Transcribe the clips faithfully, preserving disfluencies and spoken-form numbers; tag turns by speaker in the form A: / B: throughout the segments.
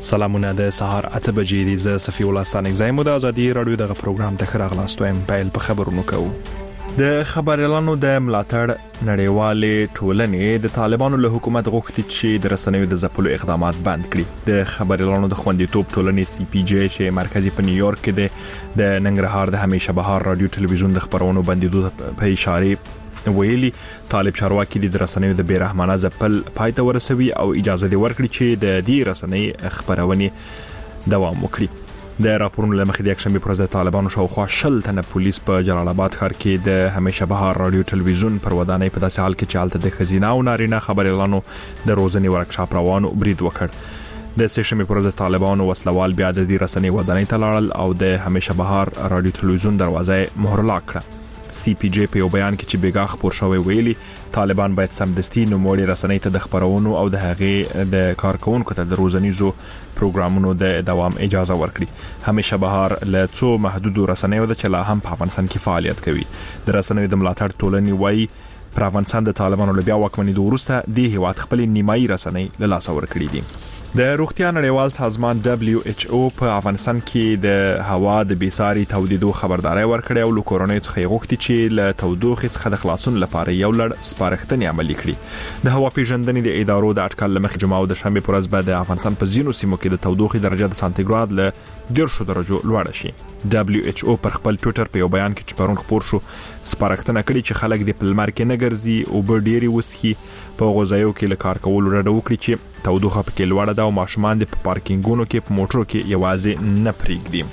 A: سلامونه د سهار اته بجې دي. زه صفي الله ستانک زایم د ازادي رادیو دغه پروګرام ته خراغلاستوم. پیل په خبرونو کوو. د خبريالانو د ملاتړ نړیوالې ټولنې د طالبانو له حکومت غوښتي چې د رسنیو د ځپلو اقدامات بند کړي. د خبريالانو د خوندیتوب ټولنې سی پی جی چې مرکزی په نیویارک کې د د ننګرهار د همیشه بهار رادیو ټلویزیون د خبرونو بندیدو په اشاره ویلي طالب چارواکي د رسنیو د بیرحمانه ځپل پای ته ورسوي او اجازه دی ورکړي چې د دې رسنۍ خبرونه دوام وکړي. د راپورونو لمخې د یکشنبه پر ورځ طالبانو شاوخوا شل تنه پولیس په جلال آباد ښار کې د همیشه بهار رادیو ټلویزیون پر ودانۍ په داسې حال کې چې حالت د خزینه او نارینه خبريالانو د روزنې ورکشاپ روانو برید وکړ. د سشنبه پر ورځ طالبانو وسلوال بیا د دې رسنۍ ودانۍ ته لاړل او د همیشه بهار رادیو ټلویزیون دروازه مهر لاک کړه. سی پی جی په یو بیان کې چې بیګا خبر شوی ویلي طالبان باید سمدستي نوموړي رسنۍ ته د خبرونو او د هغې د کارکونکو ته د روزنیزو پروګرامونو د دوام اجازه ورکړي. همیشه بهار له څو محدودو رسنیو د چلا هم په افغانستان کې فعالیت کوي. د رسنیو د ملاتړ ټولنې وایي پر افغانستان د طالبانو له بیا واکمنۍ وروسته د هیواد خپل نیمایي رسنۍ له لاس ورکړي دي. د روغتیا نړیوال سازمان دبلیو ایچ او په افغانستان کې د هوا د بیساري تودیدو خبرداري ورکړې او له کورونې څخه غوښتي چې له تودوخې څخه د خلاصون لپاره یو لړ سپارښتنې عملي کړي. د هوا پیژندنې د ادارو د اټکل لمخې جمعه او د شنبه پر ورځ به د افغانستان په ځینو سیمو کې د تودوخې درجه د سانتیګراد له ډیرشو درجو لوړه شي. دبلیو ایچ او پر خپل ټوئیټر په یو بیان کې چې پرون خبر شو سپارښتنه کړې چې خلک د پلمر کې نه ګرځي او به ډيري وسخي په غوځایو کې له کار کول ډډه وکړي چې تودوخه پکې لوړه ده او ماشومان د پارکینګونو کې په موټرو کې یوازې نه پریږدي.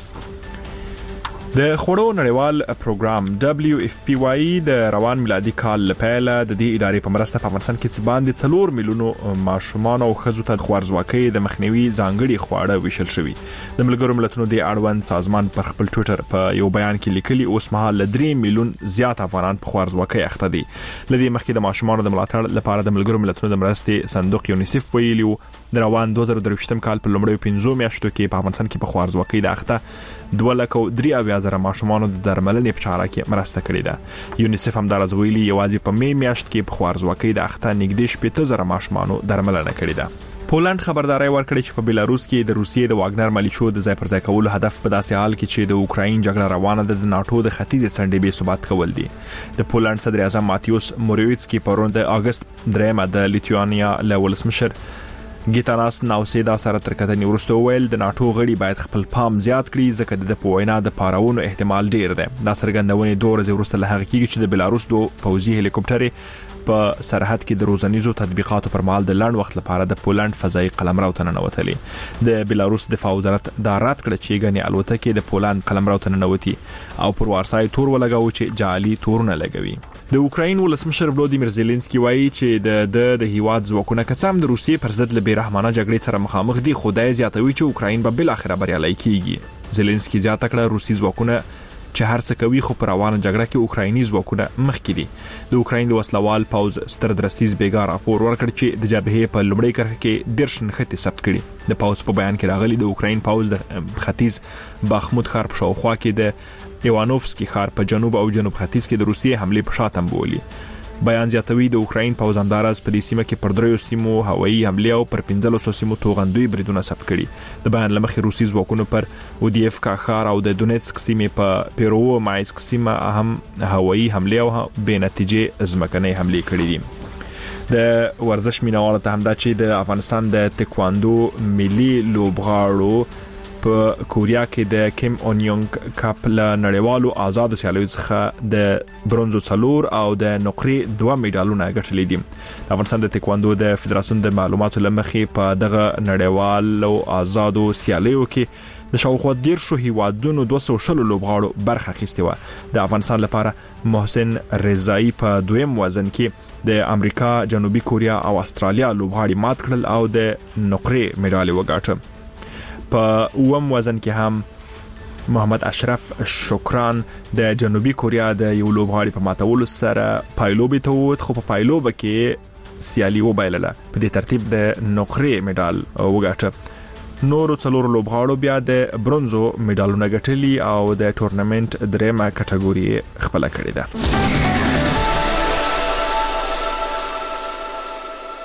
A: د خوړو نړیوال پروګرام دبلیو اف پی واي د روان میلادي کال لپاره د دې ادارې په مرسته په افغانستان کې څه باندې څلور میلیونو ماشومان او ښځو ته خوارځواکۍ د مخنیوي ځانګړي خواړه ویشل شوي. د ملګرو ملتونو د اړوند سازمان پر خپل ټوئیټر په یو بیان کې لیکلي اوس مهال له درې میلیون زیات افغانان په خوارځواکۍ اخته دي. لدې مخکې د ماشومانو د ملاتړ لپاره د ملګرو ملتونو د مرستې صندوق یونیسف ویلي د روان دوه زره درویشتم کال په لومړیو پنځو میاشتو کې په افغانستان کې په خوارځواکۍ د اخته دوه لک او درې اویا زره ماشومانو د درملنې په چاره کې مرسته کړې ده. یونیسف هم دا ویلي یوازې په می میاشت کې په خوارځواکۍ د اخته نږدې شپږ زره ماشومانو درملنه کړې ده. پولند خبرداري ورکړې چې په بلاروس کې د روسیې د واګنر ملیشو د ځای پر ځای کولو هدف په داسې حال کې چې د اوکراین جګړه روانه ده د ناتو د ختیځ څنډې به ثبات کول دي. د پولند صدر اعظم ماتیوس موروویڅکی پرون د اگست درېمه د لیتوانیا له ولسمشر ګیتاناس ناوسیدا سره تر کتنې وروسته ویل د ناتو غړي باید خپل پام زیات کړي ځکه د پوینا د پاراونو احتمال ډیر دی. دا څرګندونه دوه ورځې وروسته له هغه کېږي چې د بلاروس دوه پوځي هلیکوپټرې په سرحد کې د روزنیزو تطبیقاتو پر مهال د لړن وخت لپاره د پولند فضائي قلمرو ته ننوتلې. د بلاروس دفاع وزارت دا رات کړ چې غني الوتکې د پولند قلمرو ته ننوتي او پر وارسای تور ولګاو چې جعلي تورونه لګوي. د اوکراین ولسمشر ولودیمیر زيلنسکي وایي چې د د هیواد ځواکونه کڅم د روسیې پر ضد له بیرحمانه جګړې سره مخامخ دي. خدای زیاتوي چې اوکراین به بل اخر بریالي کیږي. زيلنسکي زیاته کړه روسي ځواکونه چې هر څه کوي خو پر روانه جګړه کې اوکرایني ځواکونه مخکې دي. د اوکراین د وسلوال پوز ستر درستیز بیګا راپور ورکړ چې د جبهې په لومړۍ کرښه کې ډېر شنختې ثبت کړي. د پوز په بیان کې راغلي د اوکراین پوز د ختیځ باخمود ښار په شاوخوا کې د ایوانوفسکی ښار په جنوب او جنوب ختیځ کې د روسیې حمله په شاتم بولی. بیان زیاتوي د اوکراین پوز همدارس په دې سیمه کې پر دریو سیمو هوایي حمله او پر پنځلسو سیمو توغندوی بریدونه ثبت کړي. د بیان لمخې روسي ځواکونو پر اودیفکا ښار او د دونیتسک سیمې په پیرو مایسک سیمه هم هوایي حمله او به نتیجه ځمکنۍ حمله کړې دي. د ورزش مینوالو ته هم دا چې د افغانستان د تکواندو ملي لوبغاړو په کوریا کې د کیم اون یونګ کپ له نړیوالو آزادو سیالیو څخه د برونزو څلور او د نقرې دوه میډالونه ګټلې دي. د افغانستان د تکواندو د فدراسیون د معلوماتو لمخې په دغه نړیوالو آزادو سیالیو کې د شاوخوا دیرشو هیوادونو دوه سوه شل لوبغاړو برخه اخیستې وه. د افغانستان لپاره محسن رضایی په دویم وزن کې د امریکا، جنوبي کوریا او استرالیا لوبغاړي مات کړل او د نقرې میډال وګاټه. په اوم وزن کې هم محمد اشرف شکران د جنوبي کوریا د یو لوبغاړي په ماتولو سره پایلوبې ته ووت خو په پایلوبه کې سیالي وبایلله. په دې ترتیب د نقرې میډال وګاټه. نورو څلورو لوبغاړو بیا د برونزو میډالونه ګټلي او د ټورنمنت درېمه کټګوري خپل کړې ده.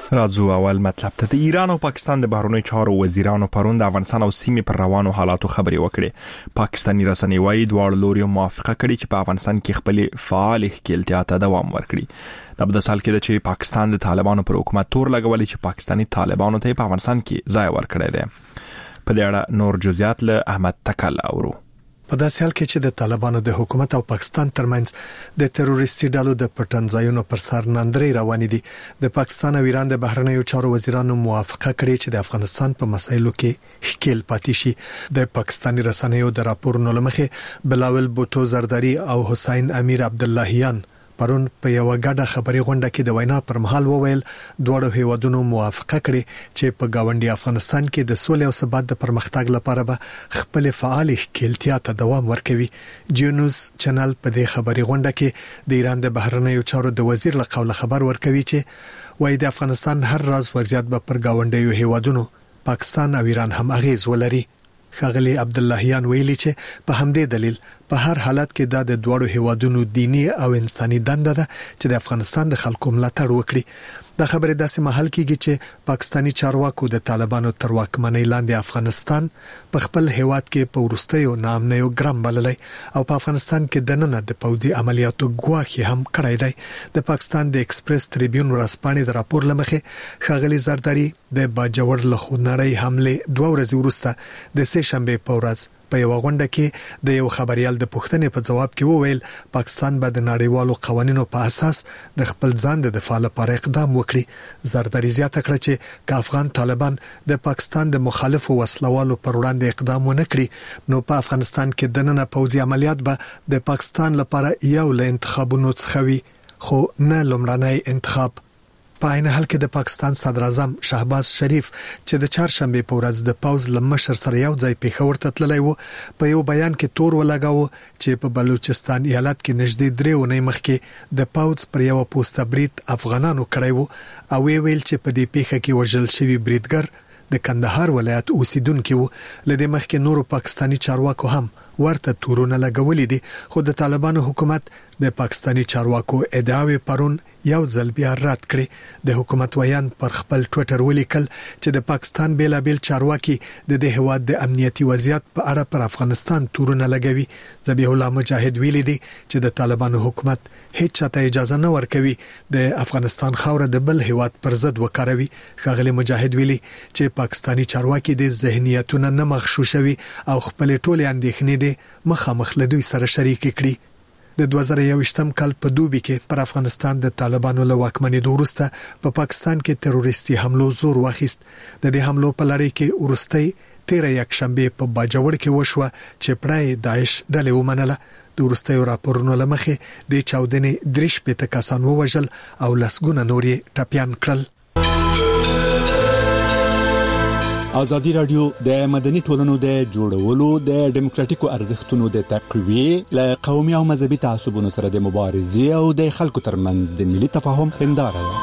A: راځو اول مطلب ته. د ایران او پاکستان د بهرنیو چارو وزیرانو پرون د افغانستان او سیمې پر روانو حالاتو خبرې وکړې. پاکستاني رسنۍ وايي دواړو لوري موافقه کړې چې په افغانستان کې خپل فعال ښکېلتیا ته دوام ورکړي. دا په سال کې چې پاکستان د طالبانو پر حکومت تور لګولې چې پاکستاني طالبانو ته په افغانستان کې ځای ورکړی دی. په دې اړه نور جزئیات له احمد تکل اورو.
B: په داسې حال کې چې د طالبانو د حکومت او پاکستان ترمنځ د تروریستي ډلو د پټنځایونو پر سر ناندري روانې دي، د پاکستان او ایران د بهرنیو چارو وزیرانو موافقه کړې چې د افغانستان په مسایلو کې ښکیل پاتې شي. د پاکستاني رسنیو د راپورونو لمخې بلاول بوټو زرداری او حسین امیر عبداللهیان پرون په یو غاډه خبري غونډه کې د وینا پر مهال وویل دوړو هیوادونو موافقه کړې چې په گاونډي افغانستان کې د سولې او ثبات د پرمختګ لپاره به خپل فعال ښکېلتیا ته دوام ورکوي. جیونوس چینل په دې خبري غونډه کې د ایران د بهرنیو چارو د وزیر له قوله خبر ورکوي چې وایي د افغانستان هر راز وضعیت به پر گاونډیو هیوادونو پاکستان او ایران هم اغیز ولري. ښاغلي عبداللهیان ویلي چې په همدې دلیل په هر حالت کې دا د دوړو هیوادونو دینی او انساني دنده ده چې د افغانستان د خلکو ملاتړ وکړي. دا خبره داسې محل کېږي چې پاکستانی چارواکو د طالبانو تر واکمنۍ لاندې افغانستان په خپل هیواد کې په ورستیو نامنیو ګرام بللی او په افغانستان کې د نن د پوځي عملیاتو ګواښ هم کړی دی. د پاکستان د ایکسپریس تریبیون ورځپاڼې د راپور لمخې ښاغلي زرداری د باجوړ له خونړۍ حمله دوه ورځې وروسته د سه شنبه په ورځ په یو غونډه کې د یو خبريال د پوښتنې په جواب کې وویل پاکستان به د نړیوالو قوانینو په اساس د خپل ځان د دفاع لپاره اقدام وکړي. زرداری زیاته کړه چې که افغان طالبان د پاکستان د مخالفو وسلوالو پر وړاندې اقدام ونه کړي نو په افغانستان کې د نن پوځي عملیات به د پاکستان لپاره یو له انتخابونو څخه وي، خو نه لومړنی انتخاب. په عین حال کې د پاکستان صدر اعظم شهباز شریف چې د چهارشنبه په ورځ د پوز لمشر سره یو ځای پیښور ته تللی وو په یو بیان کې تور ولګاوه چې په بلوچستان ایالت کې نږدې درې ونې مخکې د پوز پر یو پوسټ برید افغانانو کړی وو او ویل چې په دې پیښه کې وژل شوی بریدګر د کندهار ولایت اوسیدونکو وو. لدې مخکې نورو پاکستانی چارواکو هم ورته تورونه لګولې دي، خو د طالبانو حکومت د پاکستانی چارواکو ادعاوې پرون یو ځل بیا رد کړې. د حکومت ویان پر خپل ټوئیټر ولیکل چې د پاکستان بیلابل چارواکي د دې هواد د امنیتي وضعیت په اړه پر افغانستان تورونه لګوي. ذبیح الله مجاهد ویلي دي چې د طالبانو حکومت هیڅ چاته اجازه نه ورکوي د افغانستان خاوره د بل هواد پر ضد وکاروي. ښاغلي مجاهد ویلي چې پاکستانی چارواکي د ذهنیتونو نه مغشوشوي او خپل ټولې اندېښنې د مخامخ له دوی سره شریک کړي. د دوه زره یوویشتم کال په دوبي کې پر افغانستان د طالبانو له واکمنۍ وروسته په پاکستان کې تروریستي حملو زور واخیست. د دې حملو په لړۍ کې ورستۍ تیره یکشنبه په باجوړ کې وشوه چې پړای داعش ډلې ومنله. د ورستۍ راپورونو لمخې د چاودنې دریش په کسان ووژل او لسګونه نورې ټپيان کړل.
C: ازادي رادیو د مدني ټولنو د جوړولو د ډیموکراتیکو ارزښتونو د تقویې له قومي او مذهبي تعصبونو سره د مبارزې او د خلکو ترمنځ د ملي تفاهم هنداره ده.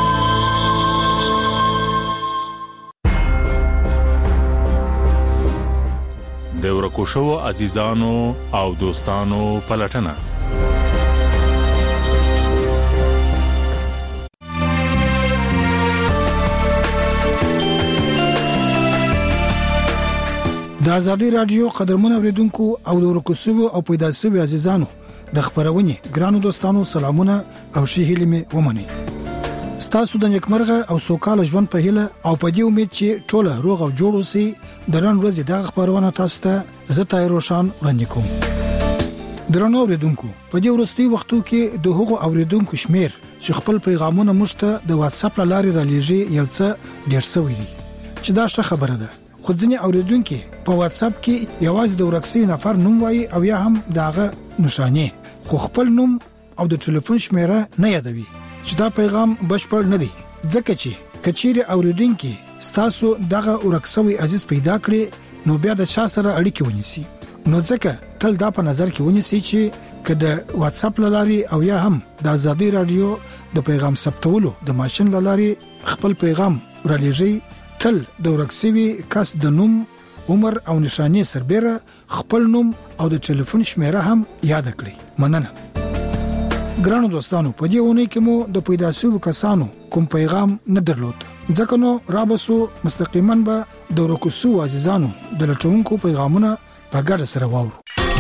D: د ورکوشو عزیزانو او دوستانو پلټنه
E: د ازادي رادیو قدرمن اوریدونکو او د ورکوسو او پیدا شوی عزیزانو د خبرونې ګرانو دوستانو سلامونه او شهیلې مې ومني. ستاسو د نیکمرغه او سوکاله ژوند په هیله او په دې امید چې ټول روغ او جوړ اوسئ. د نن ورځې د خبرونه تاسو ته زه تای روشان وړاندې کوم. درنو اوریدونکو په دې ورستي وختو کې د هغو اوریدونکو شمیر چې خپل پیغامونه مشته د واتس اپ لارې را لېږي یو څه ډیر شوی دي چې دا ښه خبره ده. خو ځینې اوریدونکو په واتس اپ کې یوازې د ورکسي نفر نوم وایي او یا هم داغه نشانه خو خپل نوم او د ټلیفون شمیره نه یادوي چې دا پیغام بشپړ نه دی. ځکه چې کچېره اوریدونکو ستاسو دغه ورکسوي عزیز پیدا کړي نو بیا د چا سره اړیکه ونیسي. نو ځکه تل دا په نظر کې ونیسي چې کله واتس اپ لاري او یا هم د ازادي رادیو د پیغام ثبتولو د ماشين لاري خپل پیغام را لېږي تل د ورکسوي کس د نوم، عمر او نشانه سربېره خپل نوم او د ټلیفون شمیره هم یاد کړئ. مننه. ګرانو دوستانو په دې ونه کې مو د پیدا شوو کسانو کوم پیغام نه درلود ځکه نو رابسو مستقیما به د ورکوسو عزیزانو د لټونکو پیغامونه په ګډه سره واورو.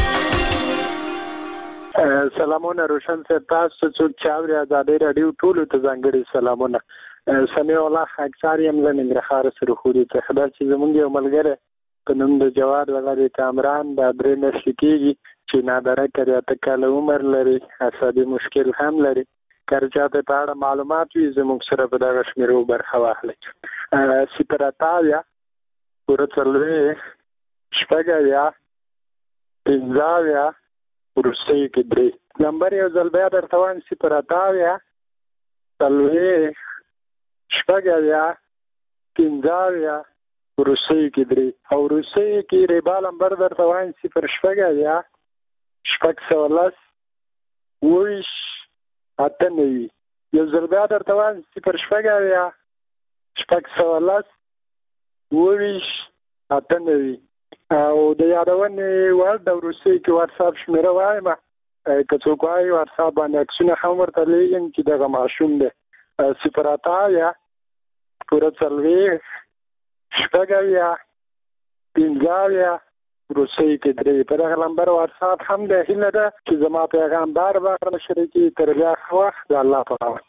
F: سلامونه روشن صاحب، تاسو څوک چاوري آزادۍ رادیو ټول ته ځانګړي سلامونه. سمي الله اکثر یم له ننګرهار سره خوري ته خبر چې زمونږ یو ملګری په نوم د جواد وغیرہ کامران د درې میاشتې کېږي چې نادره کړی اته کاله عمر لري، عصبي مشکل هم لري. که چاته په اړه معلومات وي زموږ سره په دغه شمیرو برخه واخلئ. صفر اتاویا پوره څلوېښت شپږ اویا پنځه اویا وروستیو کې درې. نمبر یو ځل بیا درته وایم صفر اتاویا څلوېښت شپږ اویا پنځه اویا وروستیو کې درې او وروستیو کې ریبا نمبر درته وایم صفر شپږ اویا شپږ سوه لس اوویشت اته نوي. یو ځل بیا درته وایم صفر شپږ اویا شپږ سوه لس اوویشت اته نوي. او د یادونې وړ د وروستیو کې واتساپ شمېره وایم، که څوک وایي واتساپ باندې عکسونه هم ورته لیږم چې دغه ماشوم دی. صفر اته اویا پوره څلوېښت شپږ اویا پنځه اویا وروستیو کې درې. په دغه نمبر واتساپ هم د هیله ده چې زما پیغام بار بار مشرکي تر بیا وخت د الله په امان.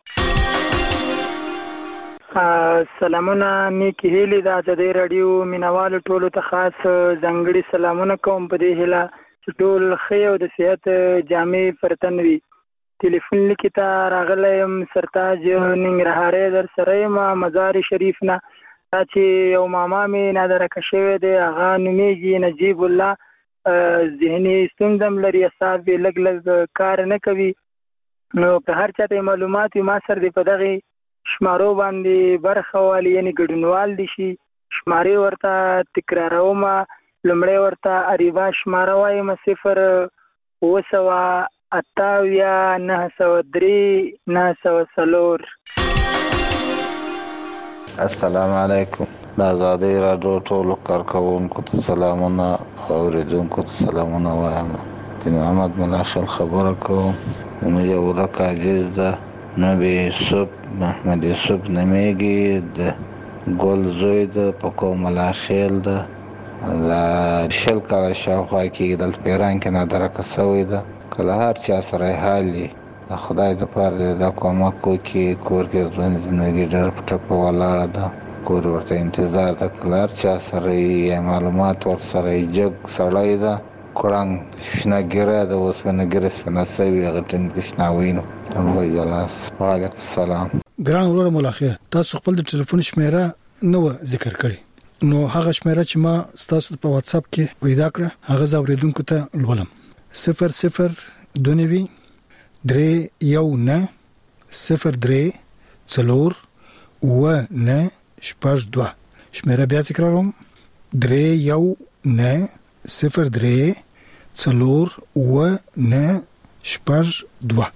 G: سلامونه نیکی هیلی د آزادۍ رادیو مینوالو ټولو ته خاص ځانګړي سلامونه کوم په دې هیله چې ټول ښه او د صحت جامې پر تن وي. ټلیفون لیکي ته راغلی یم سرتاج ننګرهاری در سره یم مزار شریف نه. دا چې یو ماما مې نادرکه شوی دی هغه نومیږي نجیب الله، ذهني ستونزه هم لري، اعصاب یې لږ لږ کار نه کوي. نو که هر چاته معلومات وي ما سره دی په دغې شمارو باندې برخه والی یعنی ګډونوال دي شي. شمارې ورته تکراروم. لومړی ورته اریبا شماره وایم صفر اوه سوه اته اویا نهه سوه درې نهه سوه څلور.
H: السلام علیکم. د آزادۍ راډیو ټولو کارکوونکو ته سلامونه او اوریدونکو ته سلامونه وایم. د محمد ملاخل خبره کوم. یو ورک عزیز ده نبی یوسف محمد یوسف نمیږي، د ګل زوی ده په کوم ملاخیل ده لا شل کاله شاوخوا کې دلته په ایران کې نادرکه سوی ده. کله هر چا سره حال وي د خدای دپاره دا کومک وکړي. کور کې ژوند زندګي ډېر په ټپه ولاړه ده، کور ورته انتظار ده. کله هر چا سره یې معلومات ورسره یې جګ سړی ده کړنګ شنه ګیره ده اوسپنه ګیره سپنه سوي هغه ټیم کې شنه وینو. وعلیکم السلام.
E: ګران ورور مولاخیر، تاسو خپل د ټلیفون شمیره نو ذکر کړی، نو هغه شمیره چې ما تاسو په واتس اپ کې پیدا کړه هغه زاوریدونکو ته لولم. صفر صفر دوه نوي درې یو نه صفر درې څلور اوه نه شپږ دوه. شمیره بیا تکراروم، درې یو نه صفر درې څلور اوه نه شپږ دوه.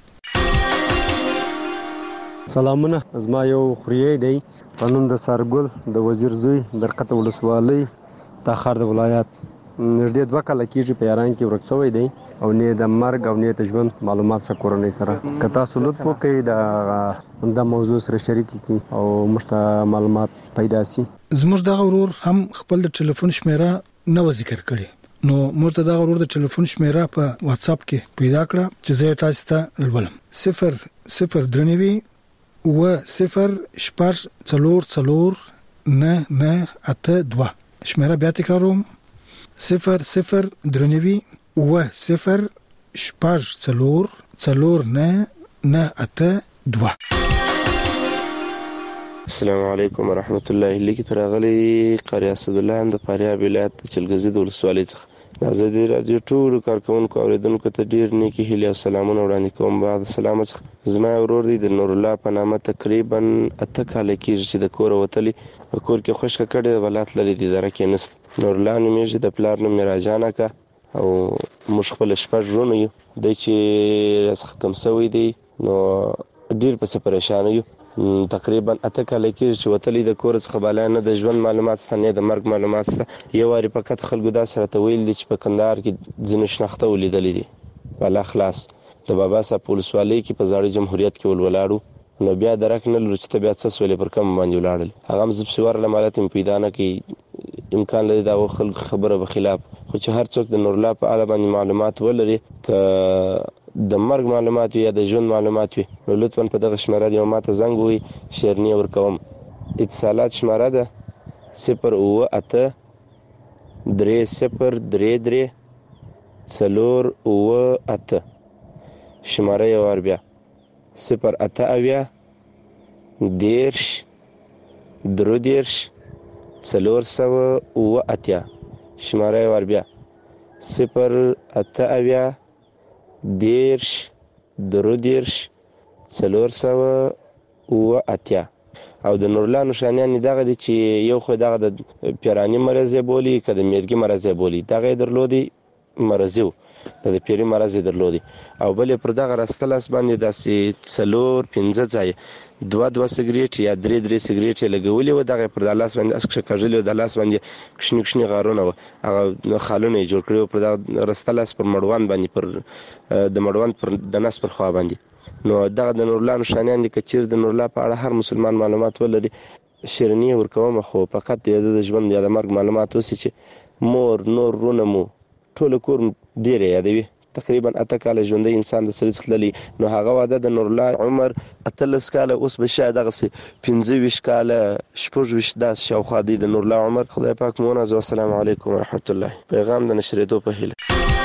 I: سلامونه، زما یو خوریی دی په نوم د سرګل د وزیر زوی برکت ولسوالۍ تاخار د ولایت. نږدې دوه کاله کېږي په ایران کې ورک شوی دی او نه د مرګ او نه د ژوند معلومات څخه کورنۍ سره. که تاسو لطف وکړئ د د موضوع سره شریک کړئ او موږ ته معلومات پیدا شي.
E: زموږ دغه ورور هم خپل د ټلیفون شمیره نو ذکر کړي، نو موږ ته دغه ورور د ټلیفون شمیره په واتس اپ کې پیدا کړه چې زه تاسو ته لولم. صفر صفر درې نوي و صفر شپږ څلور څلور نه نه اته دوه. شمیره بیا تکراروم، صفر صفر درې نوي و صفر شپږ څلور څلور نه نه اته دوه.
J: السلام علیکم ورحمت الله. لیکي ترغلي قاری اسد الله د فاریاب ولایت چلګزي د ولسوالۍ څخه د آزادۍ رادیو ټولو کارکوونکو اوریدونکو ته ډیر نیکی هیلې او سلامونه وړاندې کوم. بعد سلام څخه زما ورور دی د نور الله په نامه تقریبا اته کاله کېږي چې د کور وتلی په کور کې خوشکه کړي ولات لري د درکې نست. نور الله نومېږي، د پلار نوم راجانه کا او موږ خپل شپږ ورونه یو. د چې رزق کم سوی دی نو ډیر په پریشان یو. تقریبا اته کاله کې چې وتلی د کور څخه بالا نه د ژوند معلومات ستنه د مرګ معلومات ست یو واری فقط خلکو دا سره ته ویل دي چې په کندهار کې ځینې شناخته ولیدلې دي. بالا خلاص د بابا صاحب ولسوالۍ کې په زاړه جمهوریت کې ولولاړو نو بیا درک نه لرو چې ته بیا څه سولې پر کم باندې ولاړل هغه هم زه پسې ورله مالت مې پیدا نه کوي امکان لري دا خلک خبره به خلاف خو چې هر څوک د نورالله په اړه باندې معلومات ولري که د مرګ معلومات وي یا د ژوند معلومات وي نو لطفا په دغه شمېره دې ماته زنګ ووهي شیرني ورکوم اتصالات شمېره ده صفر اوه اته درې صفر درې درې څلور اوه اته شمېره یې وار بیا صفر اته اویا دېرش درې دېرش څلور سوه اوه اتیا شمېره یې وار بیا صفر اته اویا دېرش درې دېرش څلور سوه اوه اتیا او د نورالله نښانیان دغه دي چې یو خو دغه د پیراني مرض یې بولي که د میرګي مرض یې بولي دغه یې درلودي مرضي و د د پیري مرض یې درلودي او بل یې پر دغه راسته لاس باندې داسې څلور پنځه ځایه دوه دوه سګرېټ یا درې درې سګرېټ یې لګولي وو دغه یې پر د لاس باندې اسکشه کږلي وو د لاس باندې کښني کښني غارونه وو هغه خالونه یې جوړ کړي وو پر دغه راسته لاس پر مړوند باندې پر د مړوند پر د نس پر خوا باندې نو دغه د نورالله نښانیان دي که چیرې د نورالله په اړه هر مسلمان معلومات ولري شیرني یې ورکوم خو فقط د د ژوند یا د مرګ معلومات اوسي چې مور نور رونه مو ټول کور ډېر یادوي تقریبا اته کاله ژوندی انسان د سره تللی نو هغه واده د نورالله عمر اتلس کاله اوس به شاید دغسې پنځه ویشت کاله شپږ ویشت داسې شاوخوا دی د نورالله عمر خدای پاک مو ونازوي السلام علیکم ورحمت الله پیغام د نشرېدو په هیله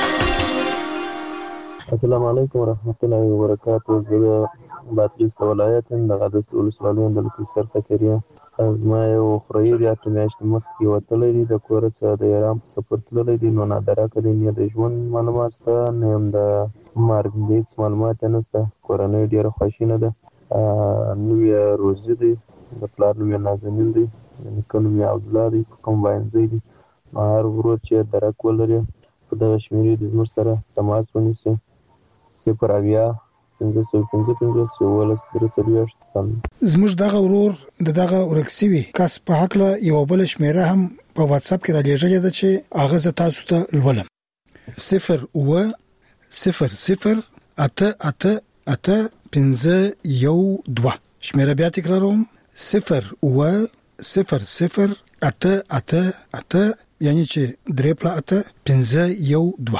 K: السلام علیکم ورحمت الله وبرکاته زه د بادغیس د ولایت یم د قادس ولسوالۍ یم د لکي سرخکر یم زما یو خوریی دی اته میاشتې مخکې وتلی دی د کوره څخه د ایران په سفر تللی دی نو نادراکه دی نه د ژوند معلومات شته نه هم د مرګ هېڅ معلومات یې نشته کورنۍ ډېره خواشینه ده نوم یې روزي دی د پلار نوم یې نازنین دی د نیکه نوم یې عبدالله دی په کوم واینځی دی نو هر ورور چې درک ولري په دغه شمېرې دې زموږ سره تماس ونیسي صفر اویا پنځه سوه پنځه پنځوس یوولس درې څلوېښت
E: زموږ دغه ورور د دغه ورک شوي کس په هکله یوه بله شمېره هم په واتساپ کې رالیږلې ده چې هغه زه تاسو ته لولم صفر اوه صفر صفر اته اته اته پنځه یو دوه شمېره بیا تکراروم صفر اوه صفر صفر اته اته اته یعنی چې درې پله اته پنځه یو دوه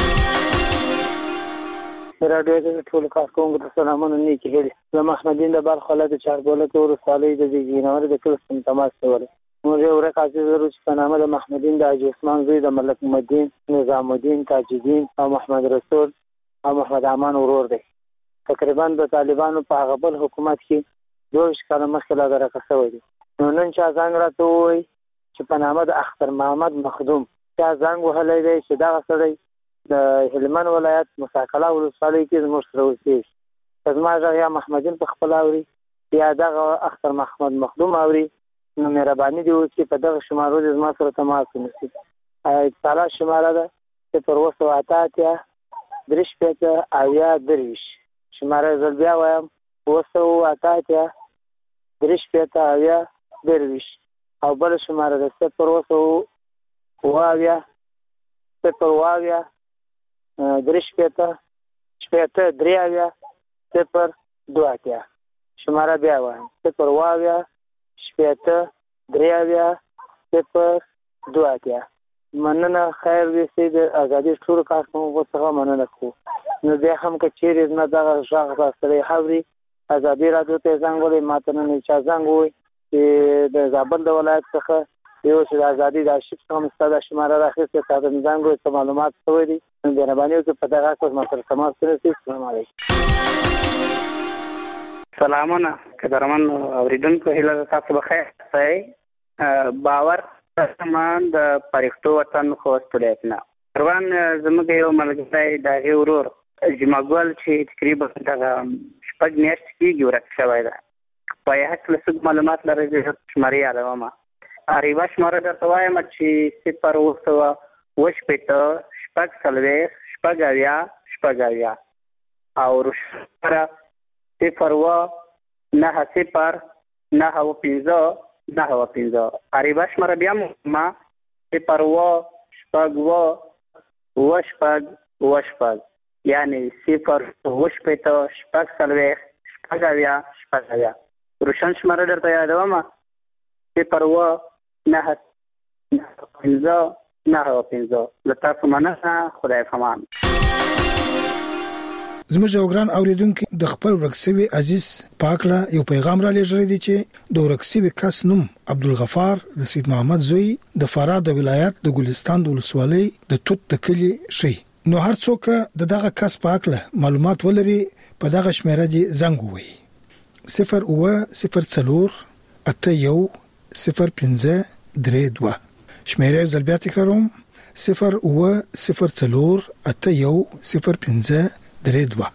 G: راډیو د ټول کارکونکو ته سلامونه نیکی هیلې زه محمدین د بلخ ولایت چارګولک ولسوالۍ د جینور د کلستون تماس کولی موږ یو ورک عزیز لرو چې په نامه د محمدین د حاجي عثمان زوی د ملک محمدین نظام الدین تاج الدین او محمد رسول او محمد امان ورور دی تقریبا د طالبانو په هغه بل حکومت کې دوه ویشت کاله مخکې لا درکه شوی دی نو نن چا زنګ راته ووایي چې په نامه د اختر محمد مخدوم چا زنګ وهلی دی چې دغه سړی د هلمند ولایت مساکله ولسوالۍ کې زموږ سره اوسېږي که زما غږ یا محمدین په خپله اوري یا دغه اختر محمد مخدوم اوري نو مهرباني دې وکړي په دغه شمارو دې زما سره تماس ونیسي اتصالات شماره ده صفر اوه سوه اته اتیا درې شپېته اویا درویشت شماره زه بیا وایم اوه سوه اته اتیا درې شپېته اویا درویشت او بله شماره ده صفر اوه سوه اوه اویا صفر اوه اویا درې شپېته شپېته درې اویا صفر دوه اتیا شماره بیا وایم صفر اوه اویا شپېته درې اویا صفر دوه اتیا مننه خیر وي چې د ازادي ټولو کارکوونکو څخه مننه کوو نو بیا هم که چیرې زما دغه غږ را سړی اوري ازادي راډیو ته زنګ وهلی ما ته نن چا زنګ ووایي چې د زابل د ولایت څخه یو چې د ازادي د آرشیف څخه مو ستا دا شماره راخیستې تا ته مې زنګ ووایي څه معلومات شوی دي نو مهرباني وکړئ په دغه حق ما سره تماس ونیسئ السلام علیکم
L: سلامونه قدرمن اورېدونکو هیله ده تاسو بخیر اوسئ باور سامان د پرښتو وطن خوست ولایت نه روان زموږ یو ملګری د هغې ورور جمعه ګل چې تقریبا دغه شپږ میاشتې کېږي ورک شوی ده په یې هکله څه معلومات لرئ زه شمارې یادومه یوه شماره درته وایم چې صفر اوه سوه اوه شپېته شپږ څلوېښت شپږ اویا شپږ اویا او شماره صفر اوه نهه صفر نهه اوه پنځه نهه اوه پنځه یوه شماره بیا ما صفر اوه شپږ اوه اوه شپږ اوه شپږ یعنی صفر اوه شپېته شپږ څلوېښت شپږ اویا شپږ اویا. روشن شمېره درته یادوم: صفر اوه نهه نهه پنځه نهه پنځه. له تاسو مننه. خدای پامان.
E: زموږ یو ګران اوریدونکو د خپل ورکسوي عزیز پاکله یو پیغام را لېږلی دی چې د ورکسوي کس نوم عبدالغفار د سید محمد زوی د فراه د ولایت د ګلستان د ولسوالۍ د توت د کلي شي. نو هر څوک د دغه کس پاکله معلومات ولري په دغه شمیره دی زنګ ووهي: صفر اوه صفر څلور اته یو صفر پنځه درې دوه. شمیره یو ځل بیا تکراروم: صفر اوه صفر څلور اته یو صفر پنځه درې دوه.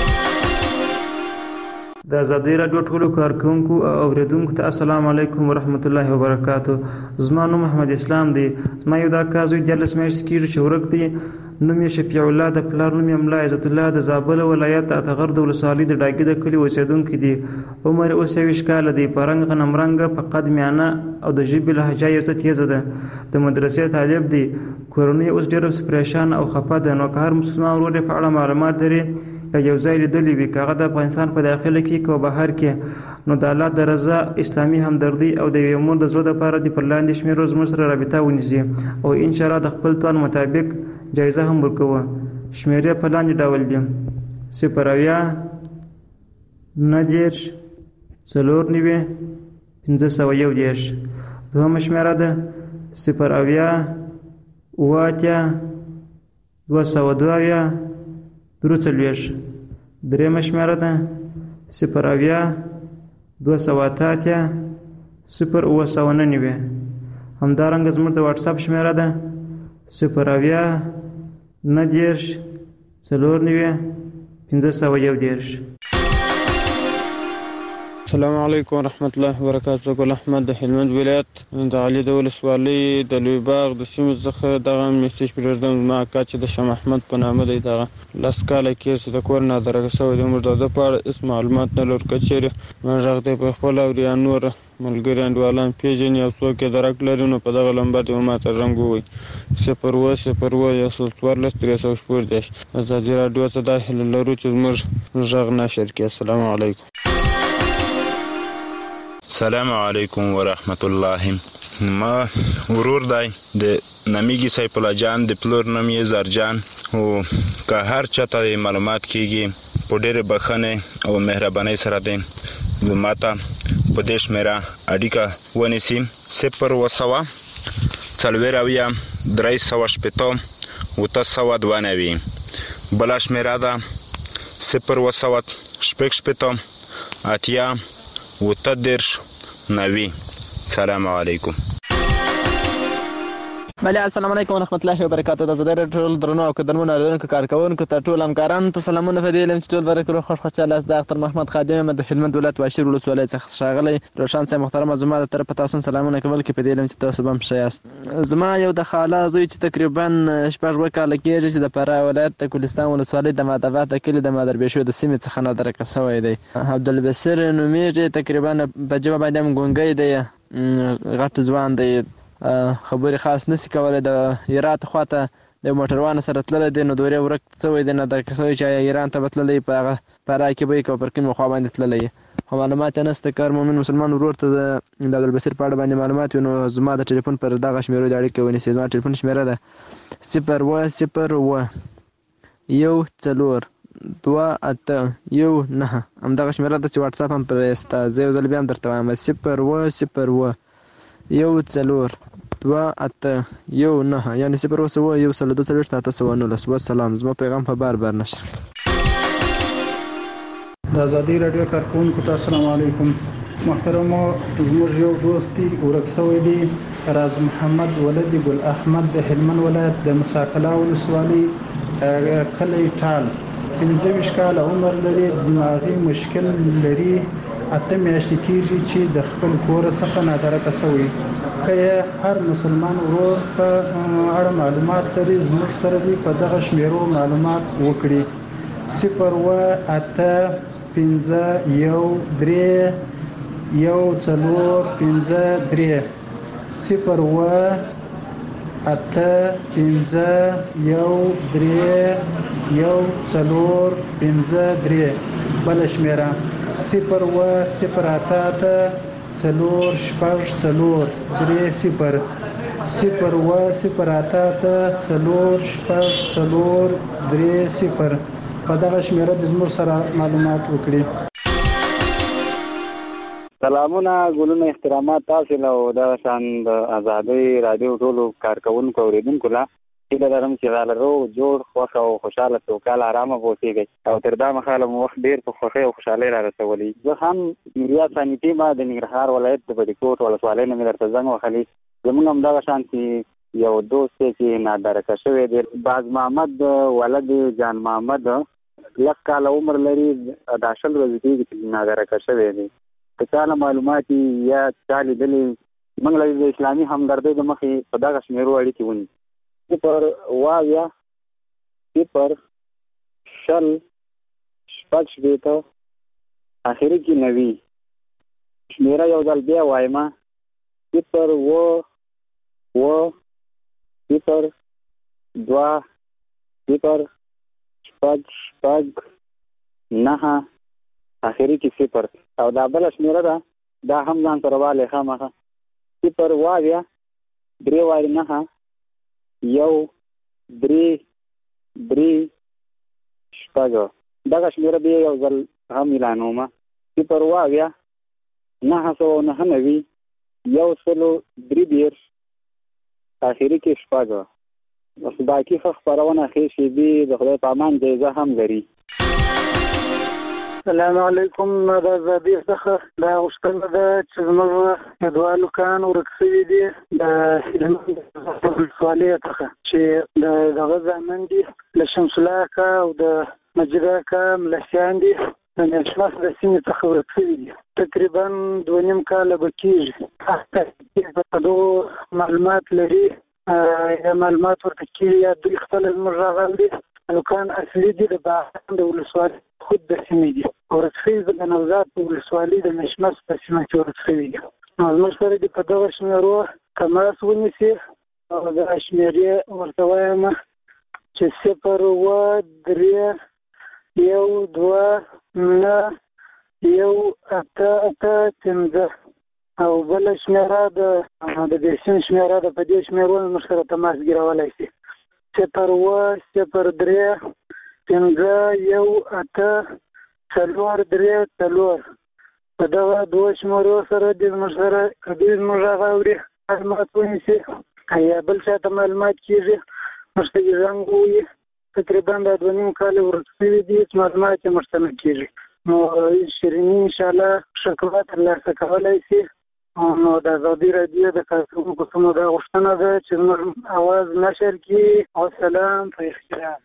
M: د آزادۍ راډیو ټولو کارکونکو او اوریدونکو ته السلام علیکم ورحمت الله وبرکاتو. زما نوم محمد اسلام دی. زما یو دا کازوی دیارلس میاشتې کېږي چې ورک دی. نوم یې شفیع الله د پلار نوم یې ملا عزت الله د زابل ولایت اتغر د ولسوالۍ د ډاګي د کلي اوسېدونکی دی. عمر اوس یویشت کاله دی. په رنګ غنم رنګه، په قد میانه او د ژبې لهجه یې څه تیزه ده. د مدرسې طالب دی. کورنۍ اوس ډېره پریشان او خفه ده. نو که هر مسلمان ورور په اړه معلومات لري یا یو ځای لیدلی وي، که هغه د افغانستان په داخله کې که بهر کې، نو د الله د رضا، اسلامي همدردي او د یوې مور د زړه دپاره دې پر لاندې شمېرو زموږ سره رابطه ونیسي او انشاءالله د خپل توان مطابق جایزه هم ورکوه. شمېرې په لاندې ډول دي: صفر اویا نهه دېرش څلور نوي پنځه سوه یو دېرش. دوهمه شمېره ده صفر اویا اوه اتیا دوه سوه دوه اویا درې څلوېښت. درېیمه شمېره ده صفر اویا دوه سوه اته اتیا صفر اوه سوه نهه نوي. همدارنګه زموږ د واټساپ شمېره ده صفر اویا نهه دېرش څلور نوي پنځه سوه یو دېرش.
N: السلام علیکم ورحمت الله وبرکاتو. ګل احمد د هلمند ولایت د علي د ولسوالۍ د لوی باغ د سیمې څخه دغه میسج پرېږدم. زما اکا چې د شاه محمد په نامه دی، دغه لس کاله کېږي چې د کور نه درګه شوی دی. موږ د ده په اړه هېڅ معلومات نه لرو. که چېرې غږ دی په خپل او یا نور ملګري انډیوالان پېژني او څوک یې درک لري، نو په دغه لمبر دې ماته زنګ ووایي: صفر اوه صفر اوه یو سل څوارلس درې سوه شپږ دېرش. ازادي راډیو ته دا هیله لرو چې زموږ غږ نشر کړي. السلام علیکم.
O: السلام علیکم ورحمت الله. ما ورور دی د نمیږي سیف الله جان، د پلور نوم یې زرجان. او که هر چاته معلومات کیږي په ډېرې بښنې او مهربانۍ سره دی ماته په دې شمېره اړیکه ونیسي: صفر اوه سوه څلوېښت اویا درې سوه شپېته اوته سوه دوه نوي. بله شمېره ده صفر اوه سوه شپږ شپېته اتیا اوته دېرش نوي. سلام علیکم.
P: بله السلام علیکم ورحمت الله وبرکاتو. د آزادۍ راډیو ټول درنو او قدرمنو اوریدونکو کارکوونکو ته ټول همکارانو ته سلامونه. په دې علم چې ټول برکرو خوش خوشحاله یاست. د اختر محمد خادم یم د هلمند ولایت واشیر ولسوالۍ څخه ښاغلی. روشن صاحب محترمه، زما د طرفه تاسو سلامونه کول کې په دې علم چې تاسو به هم ښه یاست. زما یو د خاله زوی چې تقریبا شپږ اووه کاله کېږي چې د فراه ولایت د ګلستان ولسوالۍ د مادبات د کلي د مادربېشو د سیمې څخه نادرکه شوی دی. عبدالبصیر نومیږي. تقریبا په ژبه باندې هم ګونګی دی، غټ ځوان دی، خبرې خاص نسی کولی. د هرات خواته د موټروان سره تللی دی، نو دورې ورک شوی دی، نادرکه شوی چې ایران ته به تللی، په هغه فراه کې به یې که پر کومې خوا باندې تللی، خو معلومات یې نشته. که هر مؤمن مسلمان ورور ته د عبدالبصیر په اړه باندې معلومات وي، نو زما د ټلیفون پر دغه شمېرو د اړیکې ونیسي. زما ټلیفون شمېره ده صفر اوه صفر اوه یو څلور دوه اته یو نهه. همدغه شمېره ده چې واټساپ هم پرې شته. زه یو ځل بیا هم درته وایم: صفر اوه صفر اوه یو څلور دوه اته یو نهه، یعنې صفر اوه سوه یو سل دوه څلوېښت اته سوه نولس. وسلام. زما پیغام په بار بار نشر.
E: د آزادۍ راډیو کارکوونکو ته السلام علیکم. محترمو، زموږ یو دوست دی ورک شوی دی، راز محمد ولد ګل احمد د هلمند ولایت د مساکلا ولسوالۍ کلی ټال. پنځه ویشت کاله عمر لري، دماغي مشکل لري، اته میاشتې کېږي چې د خپل کور څخه نادرکه شوی. که هر مسلمان ورور په اړه معلومات لري، زموږ سره دی په دغه شمیرو معلومات وکړي: صفر اوه اته پنځه یو درې یو څلور پنځه درې، صفر اوه
Q: اته پنځه یو درې یو څلور پنځه درې. بل شمیره صفر و صفر اته اته څلور شپږ څلور درې صفر. صفر و صفر اته اته څلور شپږ څلور درې صفر. په دغه شمیره د زموږ سره معلومات وکړي.
R: سلامونه ګلونه احترامات تاسو له دا شان د آزادۍ رادیو ټولو کارکونکو اوریدونکو لا چې لرم چې غالرو جوړ خوښ او خوشاله سوکاله آرامه اوسئ او تر دا مخاله مو وخت ډیر په خوښۍ او خوشحالۍ را رسولي. زه هم میریا ثانیتی ما د ننګرهار ولایت د بډیکوټ ولسوالۍ نه مې درته زنګ وهلی. زموږ هم دغه شان چې یو دوست چې نادرکه شوی دی باز محمد ولد جان محمد لږ کاله عمر لري دا شل ورځې کېږي چې نادرکه شوی دی. که چا نه معلومات یا چا لیدلي موږ له د اسلامي همدردۍ د مخې په دغه شمېرو اړیکې ونیسو. صفر اویا صفر شل شپږ شپېته اخري کې نوي. شمېره یو ځل بیا وایم صفر اوه اوه صفر دوه صفر شپږ شپږ نهه اخري کې صفر. او دا بل شمیره ده دا هم ځان سره والی خامخه صفر اویا درې وارې نهه یو درې درې شپږ. دغه شمیره بیا یو ځل هم اعلانومه صفر اویا نهه سوه نهه نوي یو سلو درې دېرش اخري کې شپږ. باقي ښه خپرونه ښې شېبې د خدای په امان جایزه هم لري.
G: السلام علیکم. د آزادۍ څخه دا غوښتنه ده چې زموږ دوه هلکان ورک شوي دي د هلمند ولسوالۍ څخه چې د دغه زامن دي له شمس الله اکا او د مجید اکا ملسیان دي د میاشمس د سیمې څخه ورک شوي دي. تقریبا دوه نیم کاله به کېږي. په دغو معلومات لري یا معلومات ورته کېږي یا دوی خپله زموږ راغل دي. هلکان اصلي دي د باغان د ولسوالۍ خود د سیمې دي. ورک شوي د نوزاد په ولسوالۍ د مشمس په سیمه کې ورک شوي دي. نو زموږ سره دي په دغه شمېرو تماس ونیسي او دغه شمېرې ورته وایم چې صفر اوه درې یو دوه نه یو اته اته پنځه. او بله شمېره د دې سیمې شمېره ده. په دې شمېرو زموږ سره تماس ګیرولی شي صفر اوه صفر درې پنځه یو اته څلور درې څلور. په دغه دوه شمېرو سره د زموږ سره که دوی زموږ هغه اوري معلومات ونیسي یا بل چا ته معلومات کېږي موږ ته یې زنګ ووایي. تقریبا دا دوه نیم کاله ورک شوي دي چې معلومات یې موږ ته نه کېږي. نو شیریني انشاءالله ښه ترلاسه کولی شي. نو د آزادۍ راډیو د کارکوونکو څخه دا غوښتنه ده چې زموږ اواز نشر کړي. وسلام په احترام.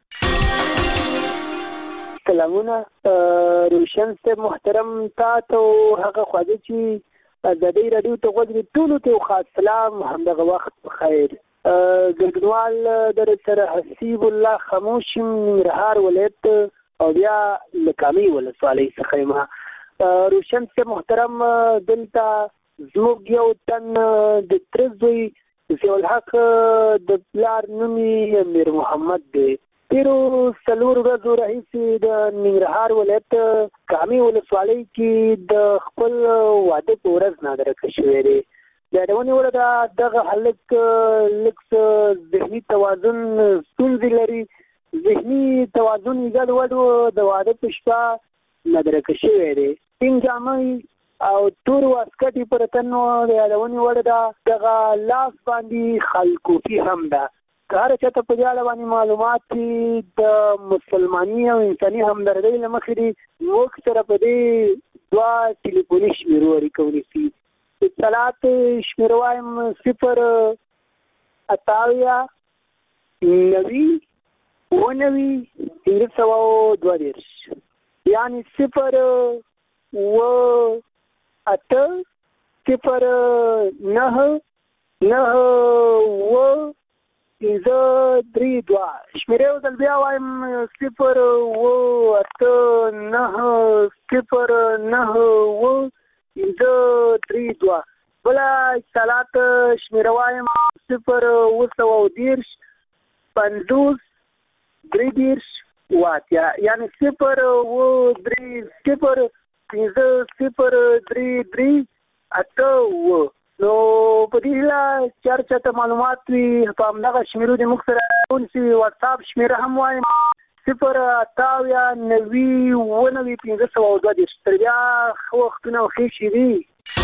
S: سلامونه روشن صاحب محترم تا ته هغه خواږه چې آزادۍ راډیو ته غوږ دي ټولو ته خاص سلام همدغه وخت بخیر. ګډونوال در سره حسیب الله خاموش ننګرهار ولایت او بیا له کامې ولسوالۍ څخه یم. روشن صاحب محترم دلته زموږ یو تن د تره زوی ضیاءالحق د پلار نوم یې میر محمد دی. تیرو څلور ورځو راهیسې د ننګرهار ولایت کامې ولسوالۍ کې د خپل واده په ورځ نادرکه شوی دی. د یادونې وړ ده دغه هلک لږ څه ذهني توازن ستونزې لري. ذهني توازن یې ګډوډ و. د واده په شپه نادرکه شوی دی. سپین جامې او تور واسکټ یې پر تن و. د یادونې وړ ده دغه لاس باندې خلکوفي هم ده. که هر چاته په دې اړه باندې معلومات دي د مسلماني او انساني همدردۍ له مخې دي موږ سره په دې دوه ټلیفوني شمېرو اړیکه ونیسي. اطلاعات شمېره وایم صفر اته اویا نوي اووه نوي پنځه سوه دوه دېرش یعنې صفر اووه اته صفر نهه نهه اووه پنځه درې دوه. شمېرې یو ځل بیا وایم صفر اووه اته نهه صفر نهه اووه پنځه درې دوه. بله اتصالات شمېره وایم صفر اوه سوه او دېرش پنځوس درې دېرش اوه اتیا یعنې صفر اوه درې صفر پنځه صفر درې درې اته اوه. نو په دې هیله چې هر چاته معلومات وي په همدغه شمېرو دې موږ سره ونیسي. واتساپ شمېره هم وایم صفر اته اویا نوي اوه نوي پنځه سوه او دوه دېرش. تر بیا ښه وختونه او ښې شېبې.